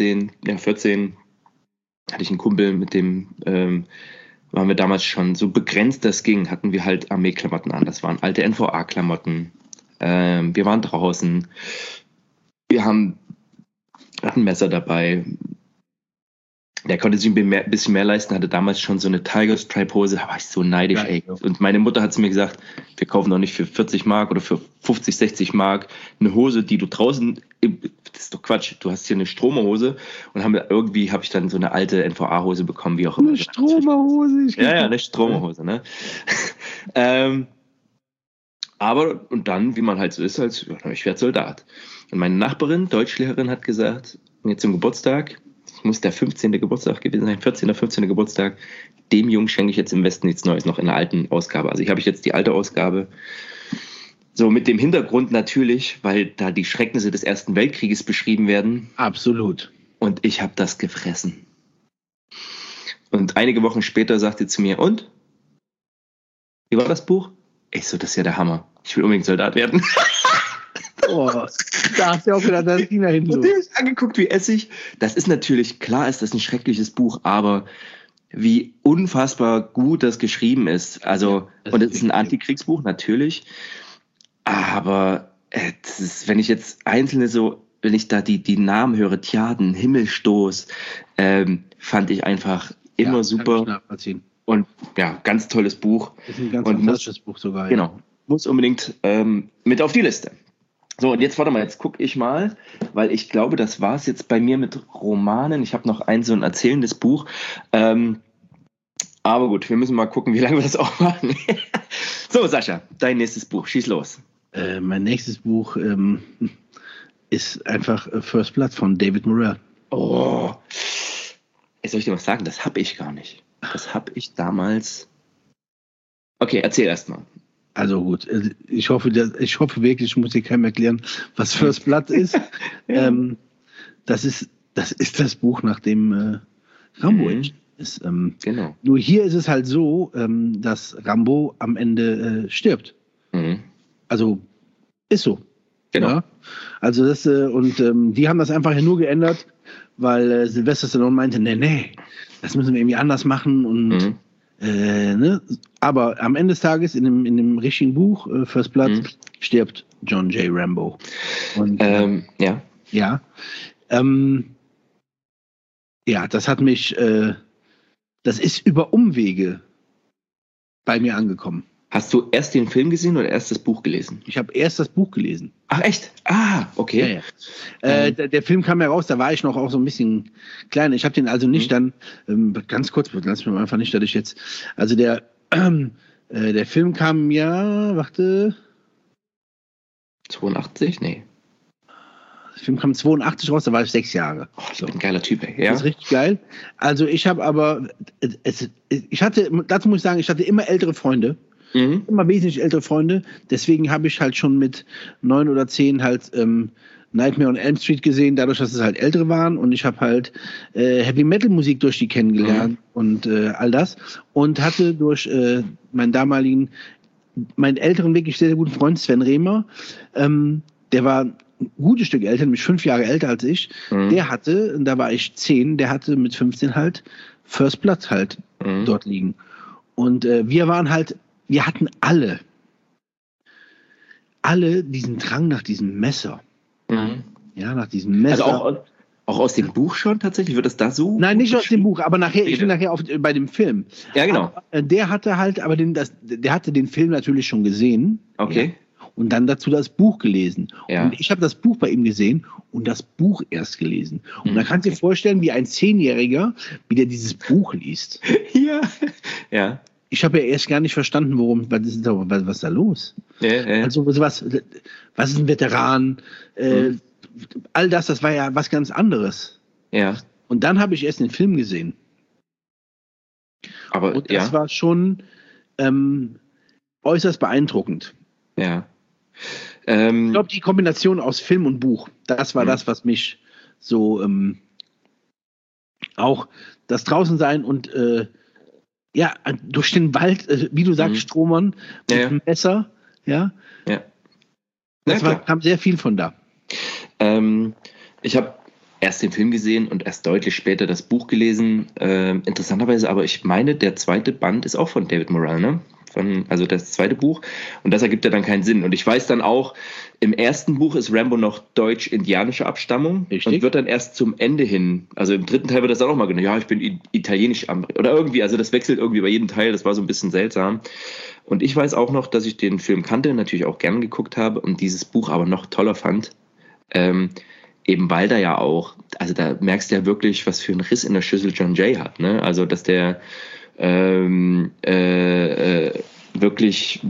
hatte ich einen Kumpel, mit dem waren wir damals schon so begrenzt, das ging, hatten wir halt Armeeklamotten an. Das waren alte NVA-Klamotten. Wir waren draußen. Wir hatten Messer dabei. Der konnte sich ein bisschen mehr leisten, hatte damals schon so eine Tiger Stripe Hose. Da war ich so neidisch, ey. Und meine Mutter hat zu mir gesagt, wir kaufen doch nicht für 40 Mark oder für 50, 60 Mark eine Hose, die du draußen, das ist doch Quatsch, du hast hier eine Stromerhose. Und habe ich dann so eine alte NVA-Hose bekommen, wie auch immer. Eine Stromerhose? Ja, eine Stromerhose, ne? Aber, und dann, wie man halt so ist, ich werde Soldat. Und meine Nachbarin, Deutschlehrerin, hat gesagt, mir zum Geburtstag, es muss der 15. Geburtstag gewesen sein, 14. 15. Geburtstag, dem Jungen schenke ich jetzt im Westen nichts Neues, noch in der alten Ausgabe. Also habe ich jetzt die alte Ausgabe. So mit dem Hintergrund natürlich, weil da die Schrecknisse des Ersten Weltkrieges beschrieben werden. Absolut. Und ich habe das gefressen. Und einige Wochen später sagte sie zu mir, und? Wie war das Buch? Ich so, das ist ja der Hammer. Ich will unbedingt Soldat werden. Oh, da hast du auch gedacht, das ging da hinten. Und der ist angeguckt wie Essig. Das ist natürlich, klar ist das ein schreckliches Buch, aber wie unfassbar gut das geschrieben ist. Also, ja, und es ist ein Antikriegsbuch, natürlich. Aber wenn ich jetzt wenn ich da die Namen höre, Tjaden, Himmelstoß, fand ich einfach immer super. Kann ich nachvollziehen. Und ja, ganz tolles Buch. Das ist ein ganz fantastisches Buch sogar. Ja. Genau, muss unbedingt mit auf die Liste. So, und jetzt warte mal, jetzt gucke ich mal, weil ich glaube, das war es jetzt bei mir mit Romanen. Ich habe noch so ein erzählendes Buch. Aber gut, wir müssen mal gucken, wie lange wir das auch machen. So, Sascha, dein nächstes Buch, schieß los. Mein nächstes Buch ist einfach First Blood von David Morrell. Oh, jetzt soll ich dir was sagen? Das habe ich gar nicht. Das habe ich damals. Okay, erzähl erst mal. Also gut, ich hoffe wirklich, ich muss dir keinem erklären, was First Blood ist. Ja. Das ist das Buch, nach dem Rambo ist. Genau. Nur hier ist es halt so, dass Rambo am Ende stirbt. Mhm. Also ist so. Genau. Ja? Also das die haben das einfach nur geändert, weil Sylvester Stallone meinte, nee, das müssen wir irgendwie anders machen und ne? Aber am Ende des Tages in dem richtigen Buch First Blood stirbt John J. Rambo. Und, ja. Ja. Ja, das hat mich, das ist über Umwege bei mir angekommen. Hast du erst den Film gesehen oder erst das Buch gelesen? Ich habe erst das Buch gelesen. Ach, echt? Ah, okay. Ja. Der Film kam ja raus, da war ich noch auch so ein bisschen kleiner. Ich habe den also nicht dann, ganz kurz, lass mich mal einfach nicht, dass ich jetzt, also der Film kam ja, 82? Nee. Der Film kam 82 raus, da war ich 6 Jahre. Oh, ich bin ein geiler Typ, ey. Ja? Das ist richtig geil. Also ich habe aber, dazu muss ich sagen, ich hatte immer ältere Freunde. Immer wesentlich ältere Freunde. Deswegen habe ich halt schon mit 9 oder 10 halt Nightmare on Elm Street gesehen, dadurch, dass es halt ältere waren. Und ich habe halt Heavy Metal Musik durch die kennengelernt und all das. Und hatte durch meinen älteren, wirklich sehr, sehr guten Freund Sven Rehmer, der war ein gutes Stück älter, nämlich 5 Jahre älter als ich. Der hatte, und da war ich 10, der hatte mit 15 halt First Blood halt dort liegen. Und wir hatten alle diesen Drang nach diesem Messer. Ja, nach diesem Messer. Also auch aus dem Buch schon tatsächlich? Wird das da so? Nein, nicht aus dem Buch, aber nachher, ich bin nachher bei dem Film. Ja, genau. Aber, der hatte halt, der hatte den Film natürlich schon gesehen. Okay. Ja, und dann dazu das Buch gelesen. Ja. Und ich habe das Buch bei ihm gesehen und das Buch erst gelesen. Und dann kannst du dir vorstellen, wie ein 10-Jähriger wieder dieses Buch liest. Ja. Ja. Ich habe ja erst gar nicht verstanden, was ist da los? Ja. Also was ist ein Veteran? All das war ja was ganz anderes. Ja. Und dann habe ich erst den Film gesehen. Und das war schon äußerst beeindruckend. Ja. Ich glaube, die Kombination aus Film und Buch, das war das, was mich so auch das Draußensein und durch den Wald, wie du sagst, Stromern mit dem Messer, ja. Ja. Kam sehr viel von da. Ich habe erst den Film gesehen und erst deutlich später das Buch gelesen. Interessanterweise, aber ich meine, der zweite Band ist auch von David Morrell, ne? Also das zweite Buch. Und das ergibt ja dann keinen Sinn. Und ich weiß dann auch, im ersten Buch ist Rambo noch deutsch-indianische Abstammung. Richtig. Und wird dann erst zum Ende hin, also im dritten Teil wird das dann auch mal genannt, ja, ich bin italienisch oder irgendwie, also das wechselt irgendwie bei jedem Teil, das war so ein bisschen seltsam. Und ich weiß auch noch, dass ich den Film kannte, natürlich auch gern geguckt habe und dieses Buch aber noch toller fand. Eben weil da ja auch, also da merkst du ja wirklich, was für einen Riss in der Schüssel John Jay hat, ne? Also dass der wirklich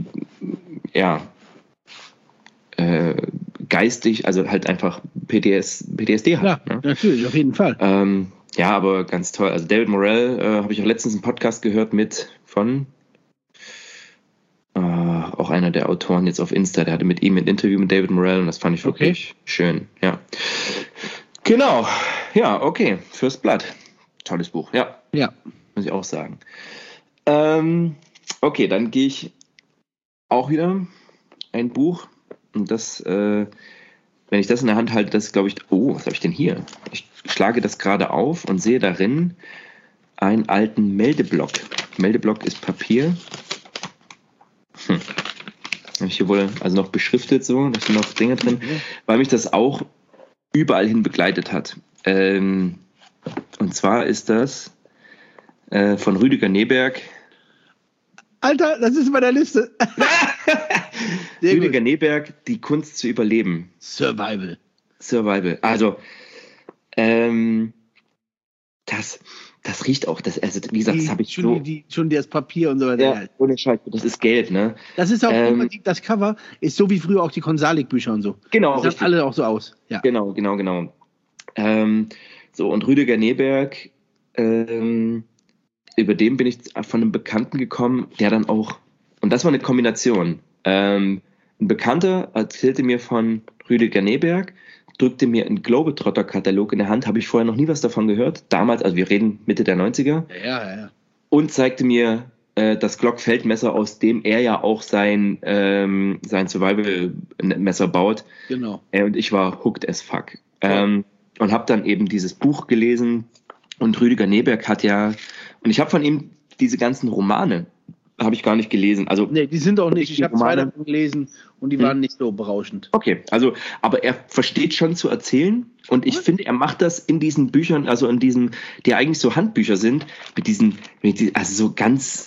geistig, also halt einfach PTSD hat. Ja, ne? Natürlich, auf jeden Fall. Ja, aber ganz toll. Also David Morrell habe ich auch letztens einen Podcast gehört von auch einer der Autoren jetzt auf Insta, der hatte mit ihm ein Interview mit David Morrell und das fand ich wirklich schön. Ja. Genau. Ja, okay. First Blood. Tolles Buch. Ja. Ja. Muss ich auch sagen. Okay, dann gehe ich auch wieder ein Buch und das, wenn ich das in der Hand halte, das glaube ich, was habe ich denn hier? Ich schlage das gerade auf und sehe darin einen alten Meldeblock. Meldeblock ist Papier. Habe ich hier wohl also noch beschriftet so, da sind noch Dinge drin, weil mich das auch überall hin begleitet hat. Und zwar ist das von Rüdiger Neberg. Alter, das ist bei der Liste. Rüdiger Neberg, die Kunst zu überleben. Survival. Also, das riecht auch, also wie gesagt, das habe ich schon das Papier und so weiter. Ja, ohne Scheiß, das ist Geld, ne? Das ist auch, das Cover ist so wie früher auch die Konsalik-Bücher und so. Genau, das sehen alle auch so aus. Ja. Genau. So, und Rüdiger Neberg, über den bin ich von einem Bekannten gekommen, der dann auch, und das war eine Kombination, ein Bekannter erzählte mir von Rüdiger Neberg, drückte mir einen Globetrotter-Katalog in der Hand, habe ich vorher noch nie was davon gehört, damals, also wir reden Mitte der 90er, ja. Und zeigte mir das Glock-Feldmesser, aus dem er ja auch sein Survival-Messer baut. Genau. Und ich war hooked as fuck. Und habe dann eben dieses Buch gelesen und Rüdiger Neberg hat ja, und ich habe von ihm diese ganzen Romane, habe ich gar nicht gelesen. Also, nee, die sind auch nicht, ich habe 2 davon gelesen und die waren nicht so berauschend. Okay, also, aber er versteht schon zu erzählen und ich finde, er macht das in diesen Büchern, also in diesen, die eigentlich so Handbücher sind, mit diesen also so ganz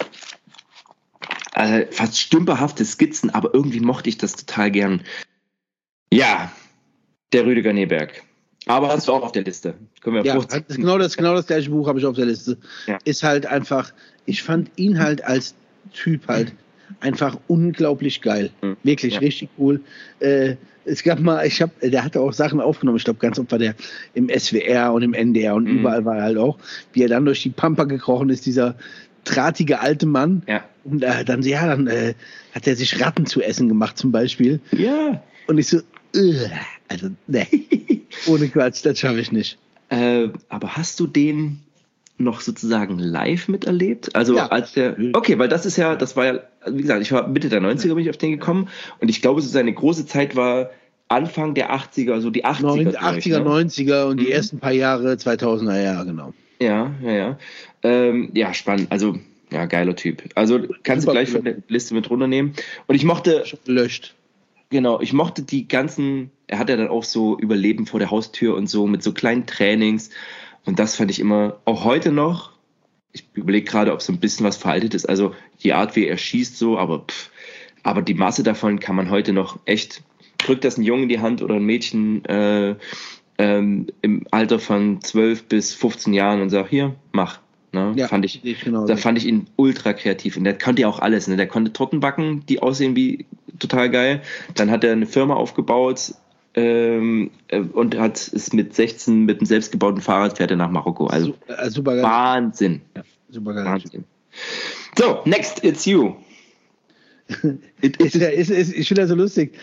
fast stümperhafte Skizzen, aber irgendwie mochte ich das total gern. Ja, der Rüdiger Neberg. Aber hast du auch auf der Liste. Können wir genau das gleiche Buch habe ich auf der Liste. Ja. Ist halt einfach, ich fand ihn halt als Typ halt einfach unglaublich geil. Wirklich richtig cool. Es gab mal, der hatte auch Sachen aufgenommen, ich glaube ganz oft war der im SWR und im NDR und überall war er halt auch, wie er dann durch die Pampa gekrochen ist, dieser drahtige alte Mann. Ja. Und dann hat er sich Ratten zu essen gemacht zum Beispiel. Ja. Und ich so, also ne, ohne Quatsch, das schaffe ich nicht. Aber hast du den noch sozusagen live miterlebt? Also als der, okay, weil das war ja, wie gesagt, ich war Mitte der 90er, bin ich auf den gekommen und ich glaube, so seine große Zeit war Anfang der 80er, also die 80er. 80er, 90er und die ersten paar Jahre 2000er, ja, genau. Ja. Ja, spannend, also ja, geiler Typ. Also kannst du gleich von der Liste mit runternehmen. Und ich mochte... Gelöscht. Genau, ich mochte die ganzen, er hat ja dann auch so Überleben vor der Haustür und so mit so kleinen Trainings und das fand ich immer, auch heute noch, ich überlege gerade, ob so ein bisschen was veraltet ist, also die Art, wie er schießt so, aber Aber die Masse davon kann man heute noch echt, drückt das ein Junge in die Hand oder ein Mädchen im Alter von 12 bis 15 Jahren und sagt, hier, mach. Ne? Ja, fand ich ihn ultra kreativ. Und der konnte ja auch alles. Ne? Der konnte Torten backen, die aussehen wie total geil. Dann hat er eine Firma aufgebaut und hat es mit 16 mit einem selbstgebauten Fahrrad fährt er nach Marokko. Also super geil. Wahnsinn. Ja, super geil. Wahnsinn. So, next, it's you. Ich finde das so lustig.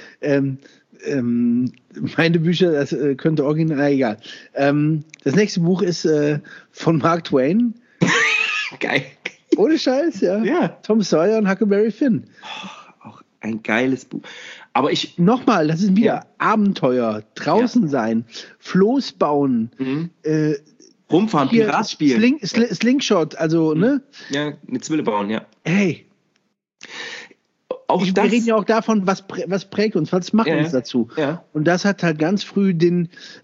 Meine Bücher, das könnte original, egal. Das nächste Buch ist von Mark Twain. Geil. Ohne Scheiß, ja. Ja. Tom Sawyer und Huckleberry Finn. Auch ein geiles Buch. Aber nochmal, das ist wieder Abenteuer, draußen sein, Floß bauen, rumfahren, Pirat spielen. Slingshot, also, ne? Ja, eine Zwille bauen, ja. Hey. Wir reden ja auch davon, was prägt uns, was macht uns dazu. Ja. Und das hat halt ganz früh den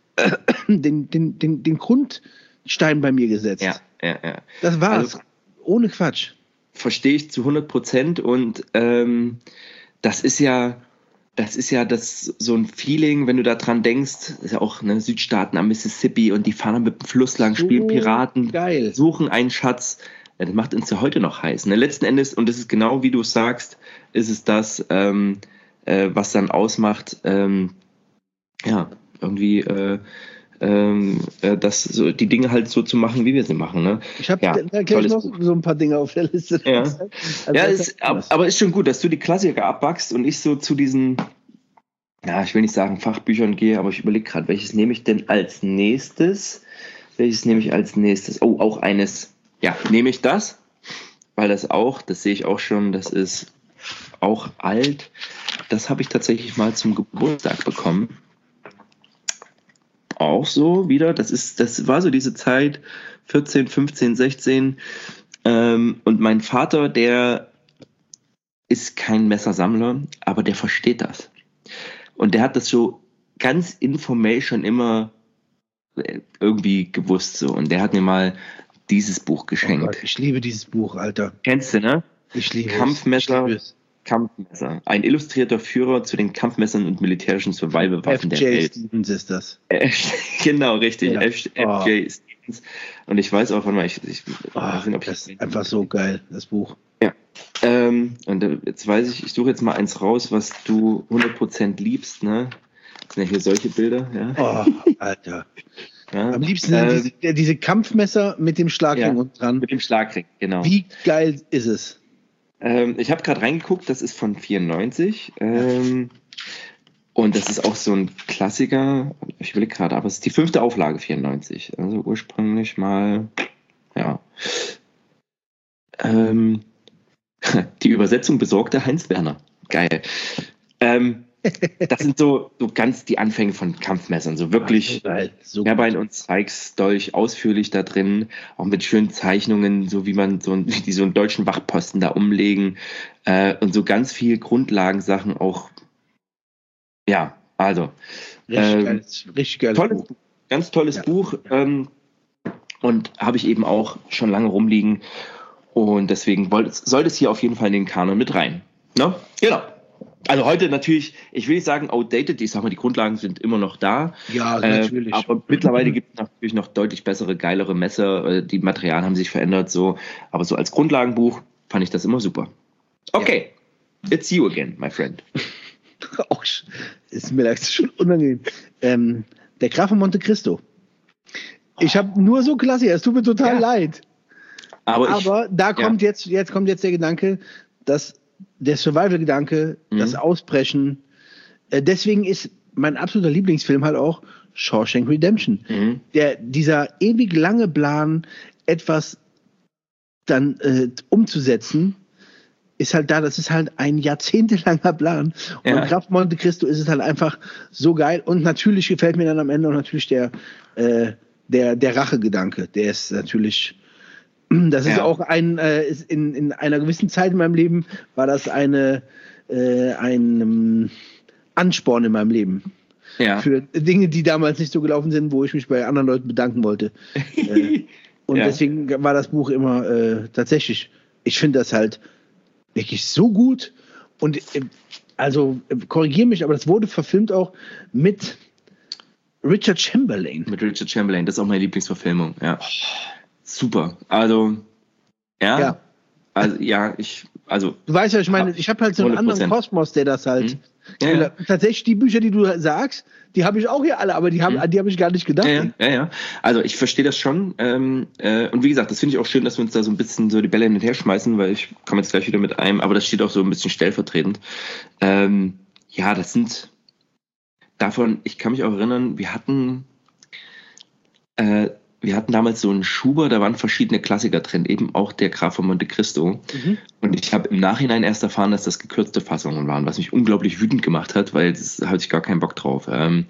Grundstein bei mir gesetzt. Ja. Das war's. Also, ohne Quatsch. Verstehe ich zu 100% und das ist ja so ein Feeling, wenn du da dran denkst, ist ja auch Südstaaten am Mississippi und die fahren mit dem Fluss lang, spielen Piraten, geil. Suchen einen Schatz. Das macht uns ja heute noch heiß. Ne? Letzten Endes, und das ist genau wie du sagst, ist es das, was dann ausmacht, irgendwie die Dinge halt so zu machen, wie wir sie machen. Ne? Ich habe da gleich noch so ein paar Dinge auf der Liste. Ja, aber ist schon gut, dass du die Klassiker abbackst und ich so zu diesen, ich will nicht sagen Fachbüchern gehe, aber ich überlege gerade, welches nehme ich denn als nächstes? Oh, auch eines. Ja, nehme ich das, weil das sehe ich auch schon, das ist auch alt. Das habe ich tatsächlich mal zum Geburtstag bekommen. Auch so wieder, das war so diese Zeit, 14, 15, 16. Und mein Vater, der ist kein Messersammler, aber der versteht das. Und der hat das so ganz informell schon immer irgendwie gewusst so. Und der hat mir mal dieses Buch geschenkt. Oh Gott, ich liebe dieses Buch, Alter. Kennst du, ne? Ich liebe Kampfmesser. es. Kampfmesser. Ein illustrierter Führer zu den Kampfmessern und militärischen Survival-Waffen der Welt. Stevens ist das. Genau, richtig. Ja. F.J. Stevens. Und ich weiß auch, das ist einfach so geil, das Buch. Ja. Und jetzt weiß ich suche jetzt mal eins raus, was du 100% liebst, ne? Das sind ja hier solche Bilder, ja. Oh, Alter. Ja. Am liebsten diese Kampfmesser mit dem Schlagring unten dran. Mit dem Schlagring, genau. Wie geil ist es? Ich habe gerade reingeguckt, das ist von 94. Und das ist auch so ein Klassiker. Ich will gerade, aber es ist die 5. Auflage 94. Also ursprünglich mal, die Übersetzung besorgte Heinz Werner. Geil. Das sind so ganz die Anfänge von Kampfmessern, so wirklich Meerbein und Sykes Dolch ausführlich da drin, auch mit schönen Zeichnungen, so wie man die so einen deutschen Wachposten da umlegen und so ganz viel Grundlagensachen auch. Ja, also richtig geiles Buch. Ganz tolles Buch und habe ich eben auch schon lange rumliegen und deswegen sollte es hier auf jeden Fall in den Kanon mit rein. Ne? Genau. Also heute natürlich, ich will nicht sagen outdated, ich sag mal, die Grundlagen sind immer noch da. Ja, natürlich. Aber mittlerweile gibt es natürlich noch deutlich bessere, geilere Messer. Die Materialien haben sich verändert, so. Aber so als Grundlagenbuch fand ich das immer super. Okay, it's you again, my friend. Auch ist mir das schon unangenehm. Der Graf von Monte Cristo. Ich habe nur so Klassiker, es tut mir total leid. Aber da kommt jetzt der Gedanke, dass der Survival-Gedanke, das Ausbrechen. Deswegen ist mein absoluter Lieblingsfilm halt auch Shawshank Redemption. Mhm. Dieser ewig lange Plan, etwas dann umzusetzen, ist halt da. Das ist halt ein jahrzehntelanger Plan. Und bei Graf Monte Cristo ist es halt einfach so geil. Und natürlich gefällt mir dann am Ende auch natürlich der Rachegedanke. Der ist natürlich... Das ist auch in einer gewissen Zeit in meinem Leben war das ein Ansporn in meinem Leben. Ja. Für Dinge, die damals nicht so gelaufen sind, wo ich mich bei anderen Leuten bedanken wollte. Und deswegen war das Buch immer tatsächlich, ich finde das halt wirklich so gut Und also korrigiere mich, aber das wurde verfilmt auch mit Richard Chamberlain. Mit Richard Chamberlain, das ist auch meine Lieblingsverfilmung, ja. Super. Also, ja. Also, du weißt ja, ich meine, ich habe halt so einen 100%. Anderen Kosmos, der das halt. Ja. Tatsächlich, die Bücher, die du sagst, die habe ich auch hier alle, aber die habe ich gar nicht gedacht. Ja. Also ich verstehe das schon. Und wie gesagt, das finde ich auch schön, dass wir uns da so ein bisschen so die Bälle hin und her schmeißen, weil ich komme jetzt gleich wieder mit einem, aber das steht auch so ein bisschen stellvertretend. Das sind davon, ich kann mich auch erinnern, wir hatten damals so einen Schuber, da waren verschiedene Klassiker drin, eben auch der Graf von Monte Cristo. Und ich habe im Nachhinein erst erfahren, dass das gekürzte Fassungen waren, was mich unglaublich wütend gemacht hat, weil das hatte ich gar keinen Bock drauf.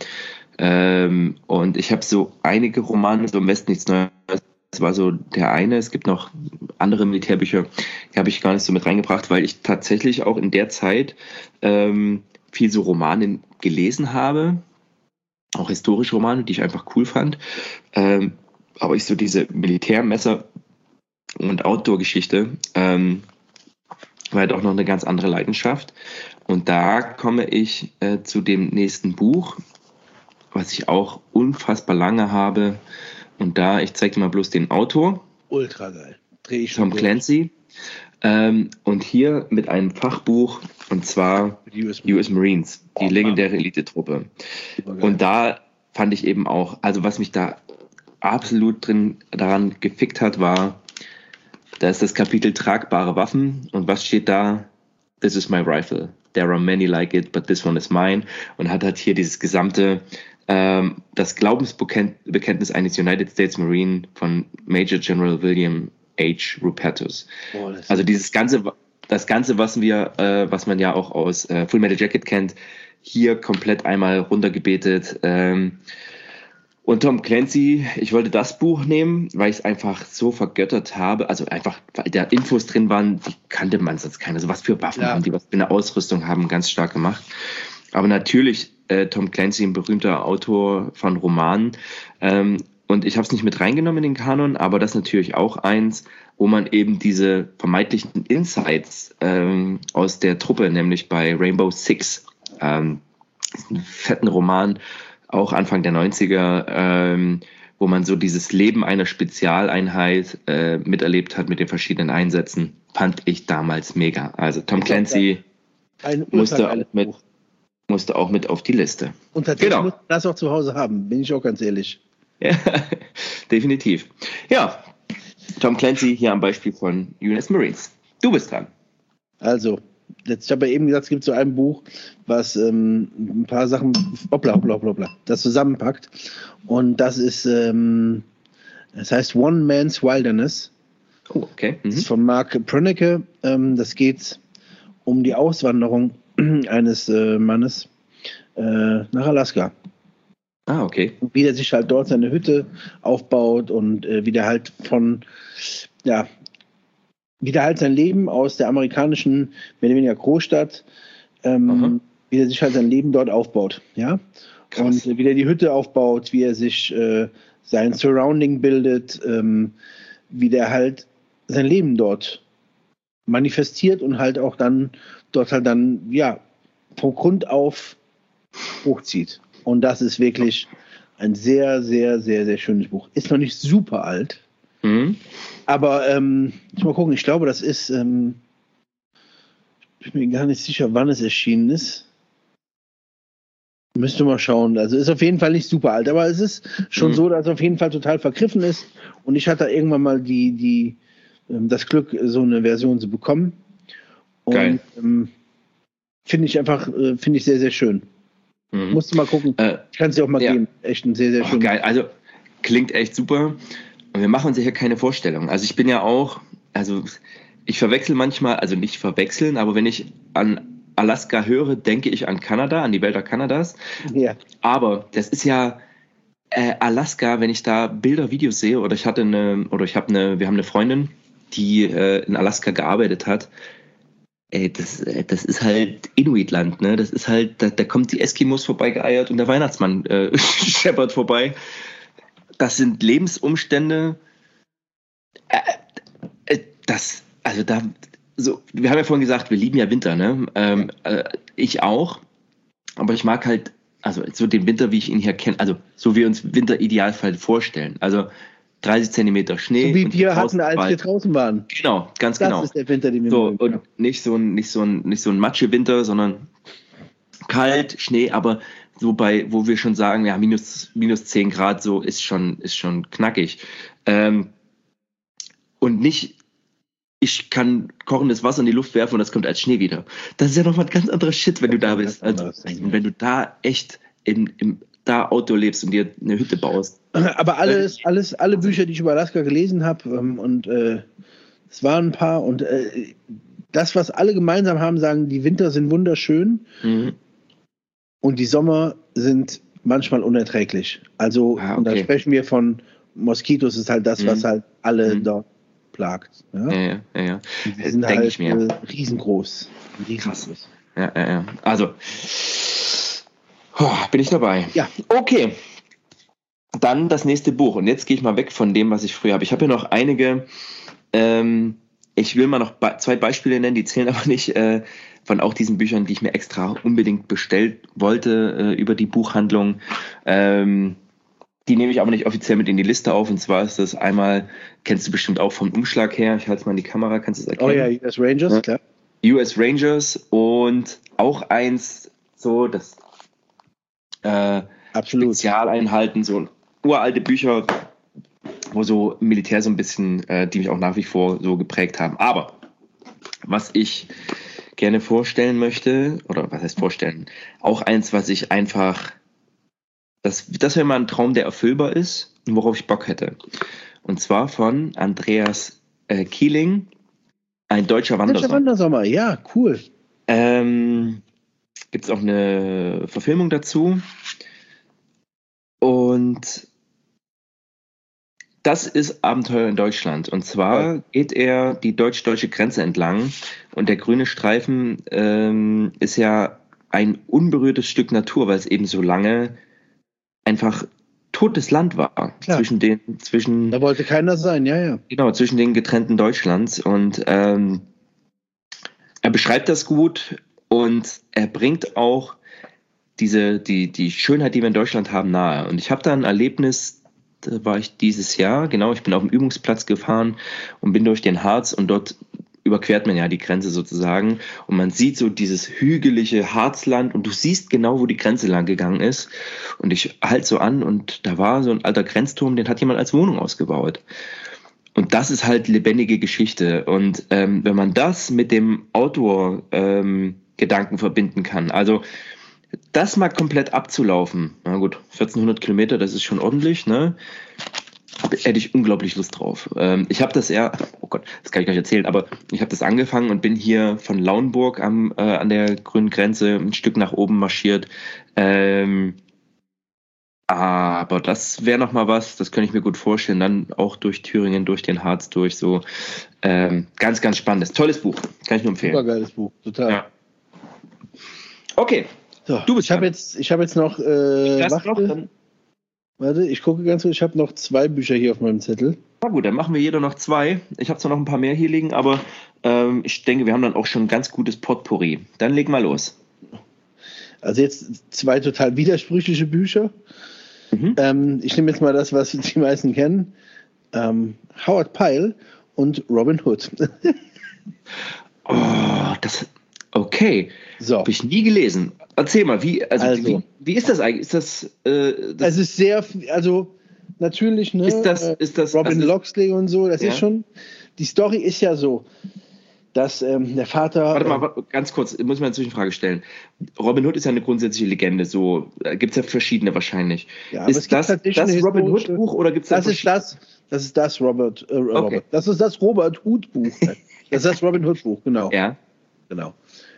Und ich habe so einige Romane, so im Westen nichts Neues, das war so der eine, es gibt noch andere Militärbücher, die habe ich gar nicht so mit reingebracht, weil ich tatsächlich auch in der Zeit viel so Romane gelesen habe, auch historische Romane, die ich einfach cool fand. Aber ich so diese Militärmesser- und Outdoor-Geschichte war halt auch noch eine ganz andere Leidenschaft. Und da komme ich zu dem nächsten Buch, was ich auch unfassbar lange habe. Und da, ich zeige dir mal bloß den Autor. Ultra geil. Tom Clancy. Und hier mit einem Fachbuch, und zwar US Marines, die legendäre Elitetruppe. Und da fand ich eben auch, also was mich da absolut daran gefickt hat, war, da ist das Kapitel tragbare Waffen, und was steht da? This is my rifle. There are many like it, but this one is mine. Und hat halt hier dieses gesamte, das Glaubensbekenntnis eines United States Marine von Major General William H. Rupertus. Also das Ganze, was man ja auch aus Full Metal Jacket kennt, hier komplett einmal runtergebetet. Und Tom Clancy, ich wollte das Buch nehmen, weil ich es einfach so vergöttert habe. Also einfach, weil da Infos drin waren, die kannte man sonst keine. Also was für Waffen haben die, was für eine Ausrüstung haben, ganz stark gemacht. Aber natürlich, Tom Clancy, ein berühmter Autor von Romanen. Und ich habe es nicht mit reingenommen in den Kanon, aber das ist natürlich auch eins, wo man eben diese vermeintlichen Insights aus der Truppe, nämlich bei Rainbow Six, einen fetten Roman, auch Anfang der 90er, wo man so dieses Leben einer Spezialeinheit miterlebt hat mit den verschiedenen Einsätzen, fand ich damals mega. Also Tom Clancy musste auch mit auf die Liste. Und tatsächlich muss man das auch zu Hause haben, bin ich auch ganz ehrlich. Ja, definitiv. Ja, Tom Clancy hier am Beispiel von US Marines. Du bist dran. Also, ich habe ja eben gesagt, es gibt so ein Buch, was ein paar Sachen, das zusammenpackt. Und das ist, das heißt One Man's Wilderness. Oh, okay. Das ist von Mark Prönecke. Das geht um die Auswanderung eines Mannes nach Alaska. Ah, okay. Und wie der sich halt dort seine Hütte aufbaut und wie der halt wie der halt sein Leben aus der amerikanischen, mehr oder weniger Großstadt, wie der sich halt sein Leben dort aufbaut, ja. Krass. Und wie der die Hütte aufbaut, wie er sich sein Surrounding bildet, wie der halt sein Leben dort manifestiert und halt auch dann dort halt dann, von Grund auf hochzieht. Und das ist wirklich ein sehr, sehr, sehr, sehr schönes Buch. Ist noch nicht super alt. Aber ich mal gucken, ich glaube, das ist, ich bin mir gar nicht sicher, wann es erschienen ist. Müsste mal schauen. Also ist auf jeden Fall nicht super alt, aber es ist schon so, dass es auf jeden Fall total vergriffen ist. Und ich hatte irgendwann mal das Glück, so eine Version zu bekommen. Und geil. Finde ich sehr, sehr schön. Musst du mal gucken. Ich kann es dir auch mal geben. Echt ein sehr, sehr schön. Geil, also klingt echt super. Und wir machen uns hier keine Vorstellung. Also ich bin ja auch, ich verwechsel manchmal, also nicht verwechseln, aber wenn ich an Alaska höre, denke ich an Kanada, an die Wälder Kanadas. Ja. Aber das ist ja Alaska, wenn ich da Bilder, Videos sehe, wir haben eine Freundin, die in Alaska gearbeitet hat. Das ist halt Inuitland, ne? Das ist halt, da kommt die Eskimos vorbeigeeiert und der Weihnachtsmann scheppert vorbei. Das sind Lebensumstände, wir haben ja vorhin gesagt, wir lieben ja Winter, ne? Ich auch, aber ich mag halt, also so den Winter, wie ich ihn hier kenne, also so wie wir uns Winter-Idealfall vorstellen. Also 30 Zentimeter Schnee. So wie wir hatten, als wir draußen waren. Genau, ganz genau. Das ist der Winter, den wir mögen. Und nicht so ein Matsche-Winter, sondern kalt, Schnee, aber so wo wir schon sagen, ja, minus 10 Grad, so ist schon knackig. Und nicht, ich kann kochendes Wasser in die Luft werfen und das kommt als Schnee wieder. Das ist ja nochmal ein ganz anderer Shit, wenn du da bist. Also, wenn du da echt da Outdoor lebst und dir eine Hütte baust. Aber alle Bücher, die ich über Alaska gelesen habe, und es waren ein paar, und das, was alle gemeinsam haben, sagen, die Winter sind wunderschön und die Sommer sind manchmal unerträglich. Also, und da sprechen wir von Moskitos, ist halt das, was halt alle dort plagt. Ja. Die sind halt ich mir. Riesengroß. Krass. Ja. Also, bin ich dabei. Ja. Okay. Dann das nächste Buch. Und jetzt gehe ich mal weg von dem, was ich früher habe. Ich habe hier noch einige, ich will mal noch 2 Beispiele nennen, die zählen aber nicht, von auch diesen Büchern, die ich mir extra unbedingt bestellt wollte über die Buchhandlung. Die nehme ich aber nicht offiziell mit in die Liste auf. Und zwar ist das einmal, kennst du bestimmt auch vom Umschlag her, ich halte es mal in die Kamera, kannst du es erkennen? Oh ja, US Rangers, ja. Klar. US Rangers und auch eins, so das Absolut. Spezialeinheiten, so uralte Bücher, wo so Militär so ein bisschen, die mich auch nach wie vor so geprägt haben. Aber was ich gerne vorstellen möchte, oder was heißt vorstellen, auch eins, was ich einfach, das wäre mal ein Traum, der erfüllbar ist und worauf ich Bock hätte. Und zwar von Andreas Kieling, Ein deutscher Wandersommer. Deutscher Wandersommer, ja, cool. Gibt es auch eine Verfilmung dazu. Und das ist Abenteuer in Deutschland. Und zwar geht er die deutsch-deutsche Grenze entlang. Und der grüne Streifen ist ja ein unberührtes Stück Natur, weil es eben so lange einfach totes Land war. Klar. Da wollte keiner sein, ja. Genau, zwischen den getrennten Deutschlands. Und er beschreibt das gut und er bringt auch die Schönheit, die wir in Deutschland haben, nahe. Und ich habe da ein Erlebnis, da war ich dieses Jahr, genau, ich bin auf dem Übungsplatz gefahren und bin durch den Harz und dort überquert man ja die Grenze sozusagen und man sieht so dieses hügelige Harzland und du siehst genau, wo die Grenze lang gegangen ist und ich halte so an und da war so ein alter Grenzturm, den hat jemand als Wohnung ausgebaut. Und das ist halt lebendige Geschichte und wenn man das mit dem Outdoor-Gedanken verbinden kann, also das mal komplett abzulaufen, na gut, 1400 Kilometer, das ist schon ordentlich, ne? Hätte ich unglaublich Lust drauf. Ich habe das oh Gott, das kann ich gar nicht erzählen, aber ich habe das angefangen und bin hier von Lauenburg an der grünen Grenze ein Stück nach oben marschiert. Aber das wäre nochmal was, das könnte ich mir gut vorstellen, dann auch durch Thüringen, durch den Harz durch, so ganz, ganz spannendes, tolles Buch, kann ich nur empfehlen. Super geiles Buch, total. Ja. Okay. So, ich habe jetzt noch, warte, ich gucke ganz kurz, ich habe noch 2 Bücher hier auf meinem Zettel. Na gut, dann machen wir jeder noch 2. Ich habe zwar noch ein paar mehr hier liegen, aber ich denke, wir haben dann auch schon ein ganz gutes Potpourri. Dann leg mal los. Also jetzt 2 total widersprüchliche Bücher. Ich nehme jetzt mal das, was die meisten kennen. Howard Pyle und Robin Hood. Okay. So. Habe ich nie gelesen. Erzähl mal, wie ist das eigentlich? Ist das, es ist sehr, also natürlich, ne? Ist das Robin Locksley und so, das ist schon, die Story ist ja so, dass der Vater... Warte mal, ganz kurz, ich muss mal eine Zwischenfrage stellen. Robin Hood ist ja eine grundsätzliche Legende, so gibt es ja verschiedene wahrscheinlich. Ja, aber ist das Robin Hood Buch oder gibt es das ist das Robert das ist das Robert Hood Buch. Das ist das Robin Hood Buch, genau. Ja. Genau.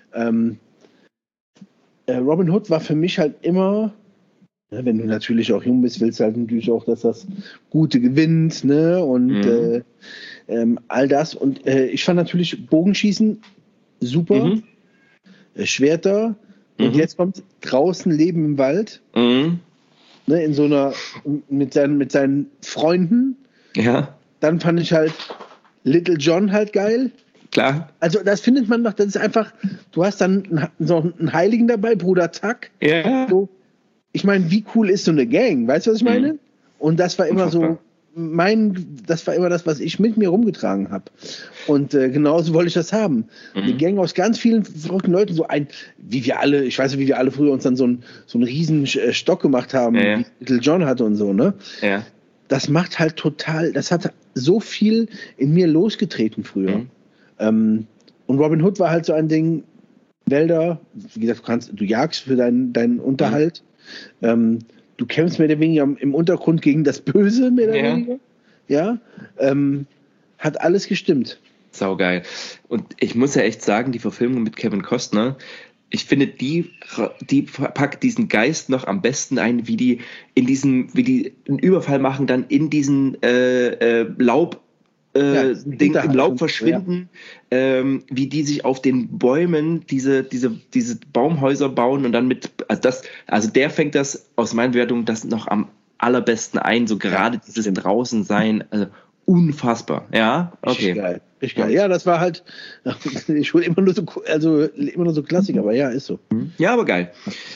Robin Hood war für mich halt immer, wenn du natürlich auch jung bist, willst du halt natürlich auch, dass das Gute gewinnt, ne? Und all das. Und ich fand natürlich Bogenschießen super, Schwerter. Und jetzt kommt draußen Leben im Wald, ne? In so einer, mit seinen Freunden. Ja. Dann fand ich halt Little John halt geil. klar. Also das findet man doch, das ist einfach, du hast dann so einen Heiligen dabei, Bruder Tuck. Ja. So, ich meine, wie cool ist so eine Gang? Weißt du, was ich meine? Und das war immer Unfassbar. das war immer das, was ich mit mir rumgetragen habe. Und genauso wollte ich das haben. Eine Gang aus ganz vielen verrückten Leuten, ich weiß nicht, wie wir alle früher uns dann so einen riesen Stock gemacht haben, wie Little John hatte und so, ne? Ja. Das macht halt total, das hat so viel in mir losgetreten früher. Und Robin Hood war halt so ein Ding, Wälder, wie gesagt, du jagst für deinen Unterhalt. Du kämpfst mehr oder weniger im Untergrund gegen das Böse, mehr oder weniger. Ja. Hat alles gestimmt. Saugeil. Und ich muss ja echt sagen, die Verfilmung mit Kevin Costner, ich finde, die packt diesen Geist noch am besten ein, wie die einen Überfall machen, dann in diesen Laub im Laub verschwinden, wie die sich auf den Bäumen diese Baumhäuser bauen und dann also der fängt das aus meinen Wertungen das noch am allerbesten ein, so gerade dieses draußen sein, also unfassbar, ja, okay. Richtig geil. Ja, das war halt, ich hole immer nur so Klassiker, aber ja, ist so. Ja, aber geil.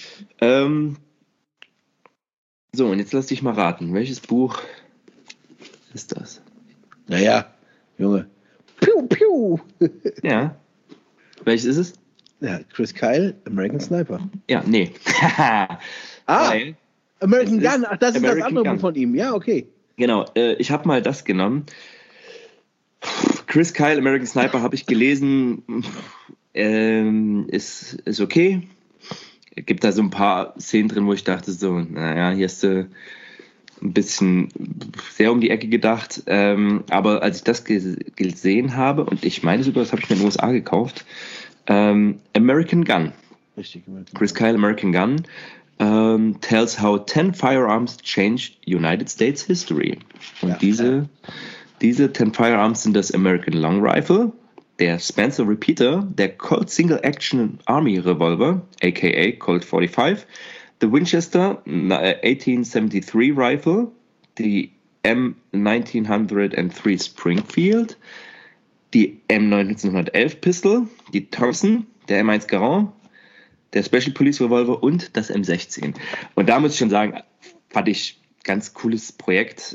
So, und jetzt lass dich mal raten, welches Buch ist das? Naja, Junge. Piu, piu. Ja. Welches ist es? Ja, Chris Kyle, American Sniper. Ja, nee. American Gun. Ach, das ist das andere Buch von ihm. Ja, okay. Genau. Ich habe mal das genommen. Chris Kyle, American Sniper, habe ich gelesen. Ist okay. Gibt da so ein paar Szenen drin, wo ich dachte so, naja, hier ist ein bisschen sehr um die Ecke gedacht, aber als ich das gesehen habe, und ich meine sogar, das habe ich mir in den USA gekauft, American Gun. Richtig, Chris Kyle, American Gun, tells how 10 firearms changed United States history. Und diese 10 Firearms sind das American Long Rifle, der Spencer Repeater, der Colt Single Action Army Revolver, aka Colt 45, the Winchester 1873 Rifle, die M1903 Springfield, die M1911 Pistol, die Thompson, der M1 Garand, der Special Police Revolver und das M16. Und da muss ich schon sagen, fand ich ganz cooles Projekt.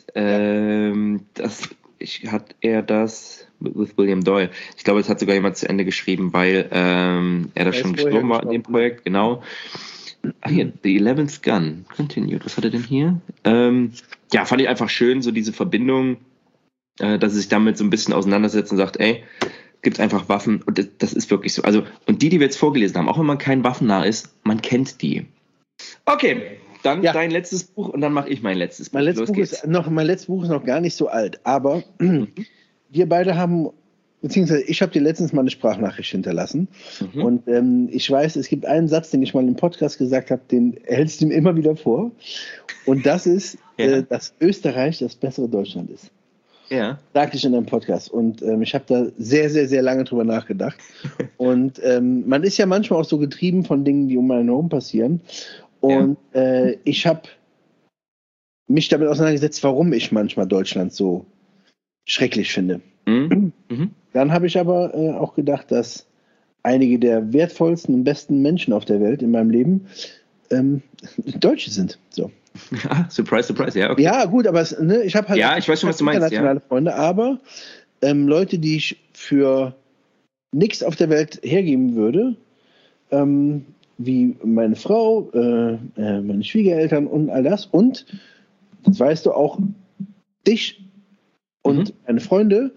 Hat er das with William Doyle. Ich glaube, es hat sogar jemand zu Ende geschrieben, weil er da schon gestorben war in dem Projekt, genau. Ach hier, The 11th Gun Continued. Was hat er denn hier? Ja, fand ich einfach schön, so diese Verbindung, dass er sich damit so ein bisschen auseinandersetzt und sagt, ey, gibt einfach Waffen und das ist wirklich so. Also, und die wir jetzt vorgelesen haben, auch wenn man kein Waffennah ist, man kennt die. Okay, dann dein letztes Buch und dann mache ich mein letztes Buch. Mein letztes Buch ist noch gar nicht so alt, aber wir beide haben, beziehungsweise ich habe dir letztens mal eine Sprachnachricht hinterlassen und ich weiß, es gibt einen Satz, den ich mal im Podcast gesagt habe, den hältst du mir immer wieder vor und das ist, dass Österreich das bessere Deutschland ist. Ja. Sagte ich in einem Podcast und ich habe da sehr, sehr, sehr lange drüber nachgedacht und man ist ja manchmal auch so getrieben von Dingen, die um einen herum passieren und ich habe mich damit auseinandergesetzt, warum ich manchmal Deutschland so schrecklich finde. Dann habe ich aber auch gedacht, dass einige der wertvollsten und besten Menschen auf der Welt in meinem Leben Deutsche sind. So. Surprise, surprise, ja, okay. Ja, gut, aber ich habe halt ich weiß schon, was du meinst, internationale Freunde, aber Leute, die ich für nichts auf der Welt hergeben würde, wie meine Frau, meine Schwiegereltern und all das und, das weißt du auch, dich und meine Freunde,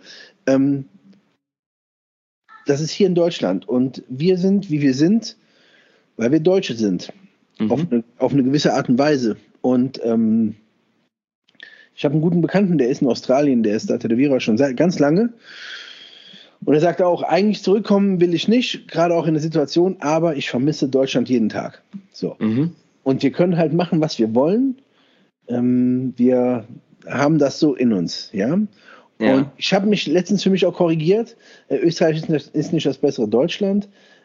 das ist hier in Deutschland und wir sind, wie wir sind, weil wir Deutsche sind. Auf eine gewisse Art und Weise. Und ich habe einen guten Bekannten, der ist in Australien, der ist da Tätowierer schon ganz lange. Und er sagte auch, eigentlich zurückkommen will ich nicht, gerade auch in der Situation, aber ich vermisse Deutschland jeden Tag. So. Und wir können halt machen, was wir wollen. Wir haben das so in uns, ja. Und ich habe mich letztens für mich auch korrigiert. Österreich ist nicht das bessere Deutschland.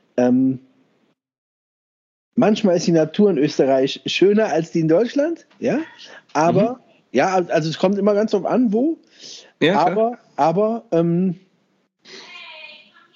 Manchmal ist die Natur in Österreich schöner als die in Deutschland, ja. Aber also es kommt immer ganz drauf an, wo. Ja, aber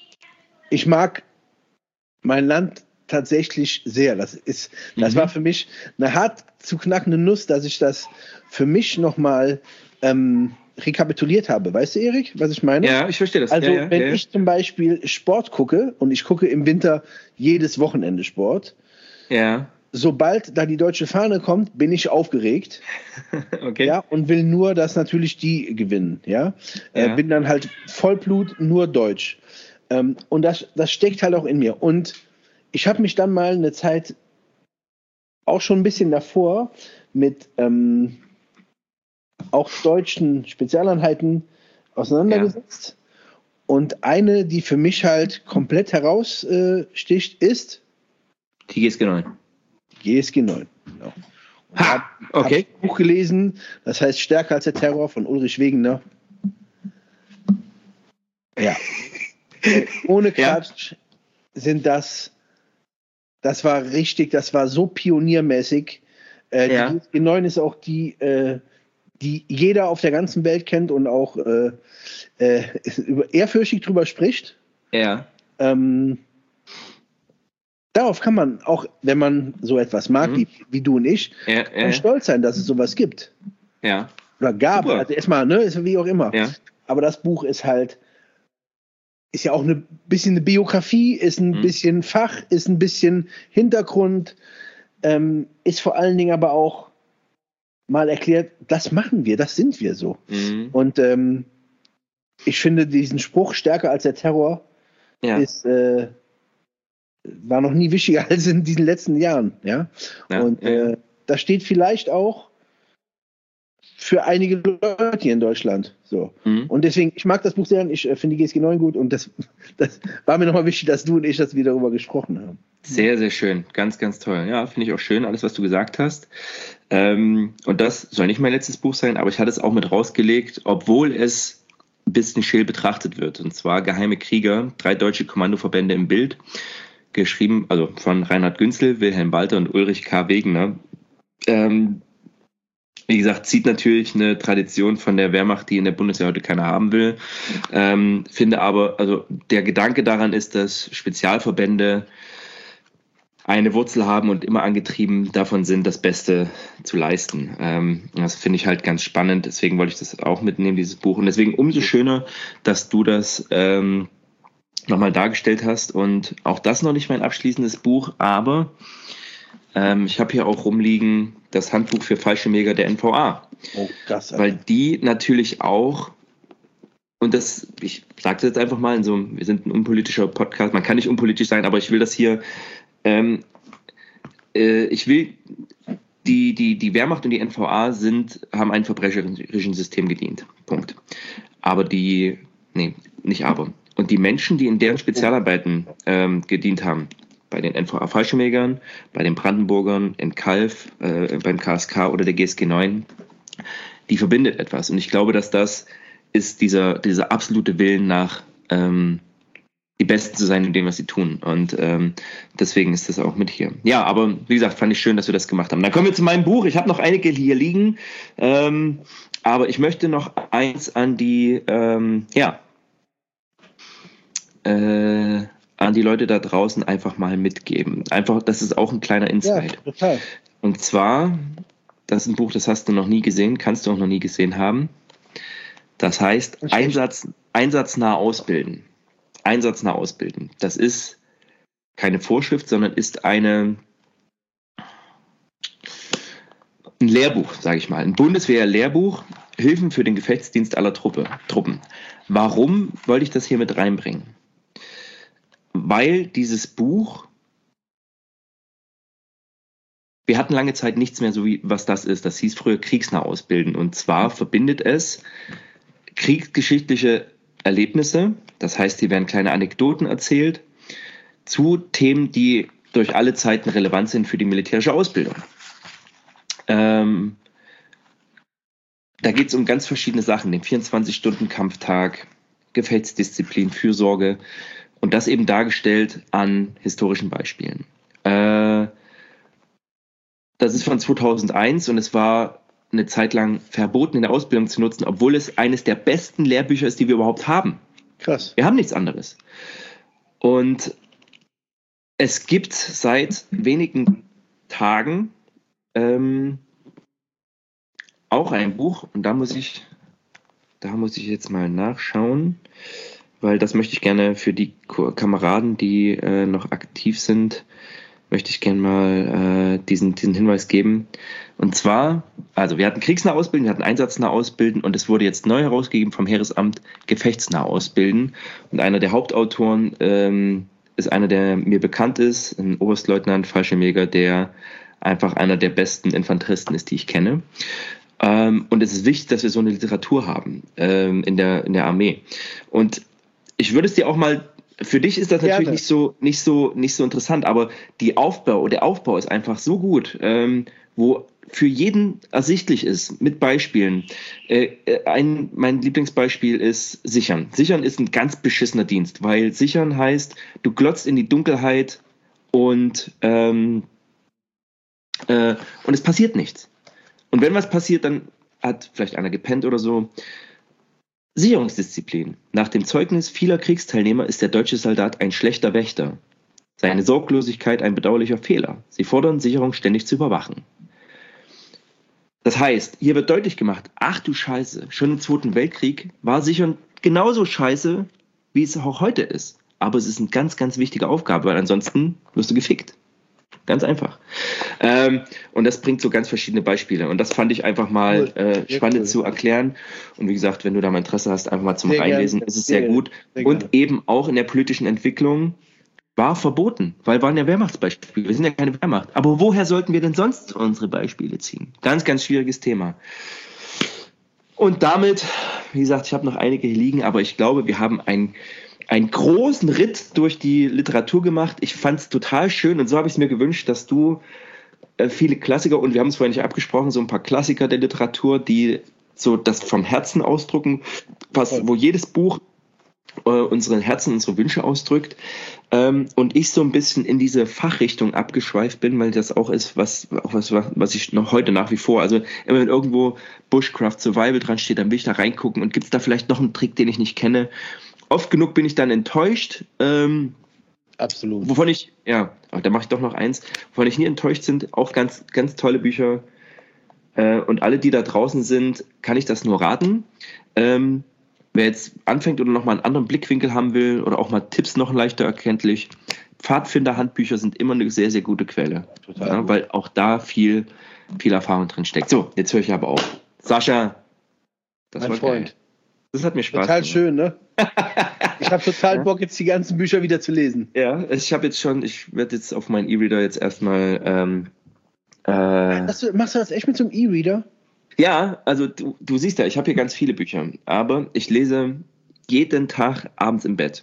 ich mag mein Land tatsächlich sehr. Das war für mich eine hart zu knackende Nuss, dass ich das für mich nochmal rekapituliert habe. Weißt du, Erik, was ich meine? Ja, ich verstehe das. Also, wenn ich zum Beispiel Sport gucke, und ich gucke im Winter jedes Wochenende Sport, sobald da die deutsche Fahne kommt, bin ich aufgeregt. Okay. Ja, und will nur, dass natürlich die gewinnen. Ja? Bin dann halt Vollblut, nur deutsch. Und das steckt halt auch in mir. Und ich habe mich dann mal eine Zeit, auch schon ein bisschen davor, mit auch deutschen Spezialeinheiten auseinandergesetzt. Und eine, die für mich halt komplett heraussticht, ist die GSG 9. GSG 9, genau. Habe ein Buch gelesen, das heißt Stärker als der Terror von Ulrich Wegener. Ja. Ohne Quatsch sind das war richtig, das war so pioniermäßig. Die GSG 9 ist auch die jeder auf der ganzen Welt kennt und auch ehrfürchtig drüber spricht. Ja. Darauf kann man auch, wenn man so etwas mag, wie du und ich, stolz sein, dass es sowas gibt. Ja. Oder gab. Super. Also erstmal, ne, ist wie auch immer. Ja. Aber das Buch ist ja auch ein bisschen eine Biografie, ist ein bisschen Fach, ist ein bisschen Hintergrund, ist vor allen Dingen aber auch mal erklärt, das machen wir, das sind wir so. Und ich finde diesen Spruch, stärker als der Terror, war noch nie wichtiger als in diesen letzten Jahren. Ja? Und das steht vielleicht auch für einige Leute hier in Deutschland. So. Und deswegen, ich mag das Buch sehr, ich finde die GSG 9 gut und das war mir nochmal wichtig, dass du und ich das wieder darüber gesprochen haben. Sehr, sehr schön. Ganz, ganz toll. Ja, finde ich auch schön, alles, was du gesagt hast. Und das soll nicht mein letztes Buch sein, aber ich hatte es auch mit rausgelegt, obwohl es ein bisschen scheel betrachtet wird. Und zwar Geheime Krieger, 3 deutsche Kommandoverbände im Bild. Geschrieben, also von Reinhard Günzel, Wilhelm Walter und Ulrich K. Wegener. Wie gesagt, zieht natürlich eine Tradition von der Wehrmacht, die in der Bundeswehr heute keiner haben will. Finde aber, also der Gedanke daran ist, dass Spezialverbände eine Wurzel haben und immer angetrieben davon sind, das Beste zu leisten. Das finde ich halt ganz spannend. Deswegen wollte ich das auch mitnehmen, dieses Buch. Und deswegen umso schöner, dass du das nochmal dargestellt hast. Und auch das noch nicht mein abschließendes Buch, aber ich habe hier auch rumliegen das Handbuch für Fallschirmjäger der NVA. Oh, krass. Weil die natürlich auch, und das, ich sage das jetzt einfach mal, wir sind ein unpolitischer Podcast, man kann nicht unpolitisch sein, aber ich will das hier, ich will, die Wehrmacht und die NVA haben einem verbrecherischen System gedient. Punkt. Und die Menschen, die in deren Spezialarbeiten gedient haben, bei den NVA-Fallschirmjägern, bei den Brandenburgern, in Calw, beim KSK oder der GSG 9, die verbindet etwas. Und ich glaube, dass das ist dieser absolute Willen nach die Besten zu sein in dem, was sie tun. Und deswegen ist das auch mit hier. Ja, aber wie gesagt, fand ich schön, dass wir das gemacht haben. Dann kommen wir zu meinem Buch. Ich habe noch einige hier liegen. Aber ich möchte noch eins an die Leute da draußen einfach mal mitgeben. Einfach, das ist auch ein kleiner Insight. Ja, total. Und zwar, das ist ein Buch, das hast du noch nie gesehen, kannst du auch noch nie gesehen haben. Das heißt, einsatznah ausbilden. Einsatznah ausbilden. Das ist keine Vorschrift, sondern ist ein Lehrbuch, sage ich mal. Ein Bundeswehr-Lehrbuch, Hilfen für den Gefechtsdienst aller Truppen. Warum wollte ich das hier mit reinbringen? Weil dieses Buch, wir hatten lange Zeit nichts mehr so wie, was das ist. Das hieß früher kriegsnah ausbilden. Und zwar verbindet es kriegsgeschichtliche Erlebnisse, das heißt, hier werden kleine Anekdoten erzählt, zu Themen, die durch alle Zeiten relevant sind für die militärische Ausbildung. Da geht es um ganz verschiedene Sachen, den 24-Stunden-Kampftag, Gefechtsdisziplin, Fürsorge und das eben dargestellt an historischen Beispielen. Das ist von 2001 und es war eine Zeit lang verboten, in der Ausbildung zu nutzen, obwohl es eines der besten Lehrbücher ist, die wir überhaupt haben. Krass. Wir haben nichts anderes. Und es gibt seit wenigen Tagen auch ein Buch, und da muss ich jetzt mal nachschauen, weil das möchte ich gerne für die Kameraden, die noch aktiv sind, möchte ich gerne mal diesen Hinweis geben. Und zwar, also wir hatten kriegsnah ausbilden, wir hatten einsatznah ausbilden und es wurde jetzt neu herausgegeben vom Heeresamt gefechtsnah ausbilden. Und einer der Hauptautoren ist einer, der mir bekannt ist, ein Oberstleutnant, Fallschirmjäger, der einfach einer der besten Infanteristen ist, die ich kenne. Und es ist wichtig, dass wir so eine Literatur haben in der Armee. Und ich würde es dir auch mal, für dich ist das natürlich nicht so interessant, aber der Aufbau ist einfach so gut, wo für jeden ersichtlich ist, mit Beispielen. Mein Lieblingsbeispiel ist Sichern. Sichern ist ein ganz beschissener Dienst, weil Sichern heißt, du glotzt in die Dunkelheit und es passiert nichts. Und wenn was passiert, dann hat vielleicht einer gepennt oder so. Sicherungsdisziplin. Nach dem Zeugnis vieler Kriegsteilnehmer ist der deutsche Soldat ein schlechter Wächter. Seine Sorglosigkeit ein bedauerlicher Fehler. Sie fordern, Sicherung ständig zu überwachen. Das heißt, hier wird deutlich gemacht, ach du Scheiße, schon im Zweiten Weltkrieg war Sichern genauso scheiße, wie es auch heute ist. Aber es ist eine ganz, ganz wichtige Aufgabe, weil ansonsten wirst du gefickt. Ganz einfach. Und das bringt so ganz verschiedene Beispiele. Und das fand ich einfach mal spannend zu erklären. Und wie gesagt, wenn du da mal Interesse hast, einfach mal zum Reinlesen, ist es sehr gut. Und eben auch in der politischen Entwicklung war verboten, weil waren ja Wehrmachtsbeispiele. Wir sind ja keine Wehrmacht. Aber woher sollten wir denn sonst unsere Beispiele ziehen? Ganz, ganz schwieriges Thema. Und damit, wie gesagt, ich habe noch einige hier liegen, aber ich glaube, wir haben einen großen Ritt durch die Literatur gemacht. Ich fand es total schön und so habe ich es mir gewünscht, dass du viele Klassiker, und wir haben es vorhin nicht abgesprochen, so ein paar Klassiker der Literatur, die so das vom Herzen ausdrücken, wo jedes Buch unsere Herzen, unsere Wünsche ausdrückt, und ich so ein bisschen in diese Fachrichtung abgeschweift bin, weil das auch ist, was ich noch heute nach wie vor, also immer wenn irgendwo Bushcraft Survival dran steht, dann will ich da reingucken und gibt es da vielleicht noch einen Trick, den ich nicht kenne. Oft genug bin ich dann enttäuscht. Absolut. Da mache ich doch noch eins, wovon ich nie enttäuscht sind, auch ganz, ganz tolle Bücher. Und alle, die da draußen sind, kann ich das nur raten. Wer jetzt anfängt oder nochmal einen anderen Blickwinkel haben will oder auch mal Tipps noch leichter erkenntlich, Pfadfinder-Handbücher sind immer eine sehr, sehr gute Quelle. Total. Ja, weil auch da viel Erfahrung drin steckt. So, jetzt höre ich aber auf. Sascha, das mein war Freund. Geil. Das hat mir Spaß total gemacht. Schön, ne? Ich habe total Bock, jetzt die ganzen Bücher wieder zu lesen. Ja, ich werde jetzt auf meinen E-Reader jetzt erstmal machst du das echt mit so einem E-Reader? Ja, also du siehst ja, ich habe hier ganz viele Bücher, aber ich lese jeden Tag abends im Bett.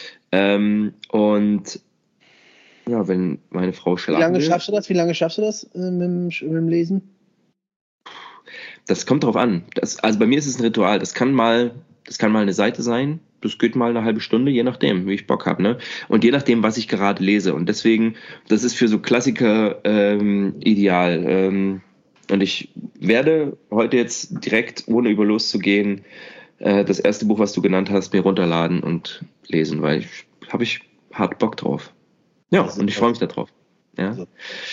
Und ja, wenn meine Frau schlafen will. Wie lange schaffst du das mit dem Lesen? Das kommt drauf an. Also bei mir ist es ein Ritual. Das kann mal eine Seite sein. Das geht mal eine halbe Stunde, je nachdem, wie ich Bock habe. Ne? Und je nachdem, was ich gerade lese. Und deswegen, das ist für so Klassiker ideal. Und ich werde heute jetzt direkt, ohne über loszugehen, das erste Buch, was du genannt hast, mir runterladen und lesen, weil habe ich hart Bock drauf. Ja, und ich freue mich darauf. Ja. Also.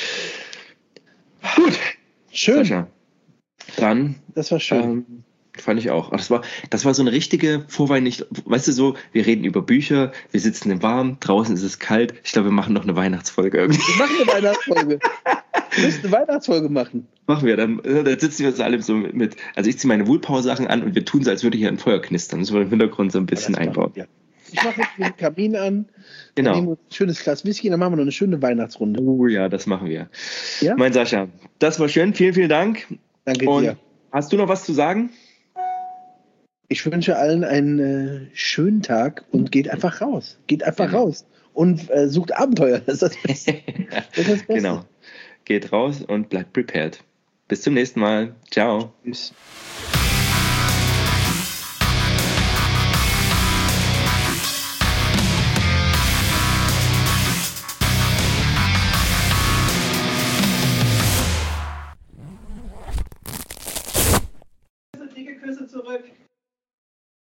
Gut. Schön. Sascha. Dann. Das war schön. Fand ich auch. Das war so eine richtige vorweihnachtliche, weißt du so, wir reden über Bücher, wir sitzen im Warmen, draußen ist es kalt. Ich glaube, wir machen noch eine Weihnachtsfolge irgendwie. Wir machen eine Weihnachtsfolge. Du musst eine Weihnachtsfolge machen. Machen wir, dann sitzen wir uns alle so mit, also ich ziehe meine Wohlpau-Sachen an und wir tun so, als würde hier ein Feuer knistern. Das wir im Hintergrund so ein bisschen einbauen. Ja. Ich mache jetzt den Kamin an, genau. Nehmen uns ein schönes Glas Whisky, dann machen wir noch eine schöne Weihnachtsrunde. Oh ja, das machen wir. Ja? Mein Sascha, das war schön, vielen, vielen Dank. Danke dir. Hast du noch was zu sagen? Ich wünsche allen einen schönen Tag und geht einfach raus. Geht einfach raus und sucht Abenteuer. Das ist das Beste. Das ist das Beste. Genau. Geht raus und bleibt prepared. Bis zum nächsten Mal. Ciao. Tschüss. Dicke Küsse zurück.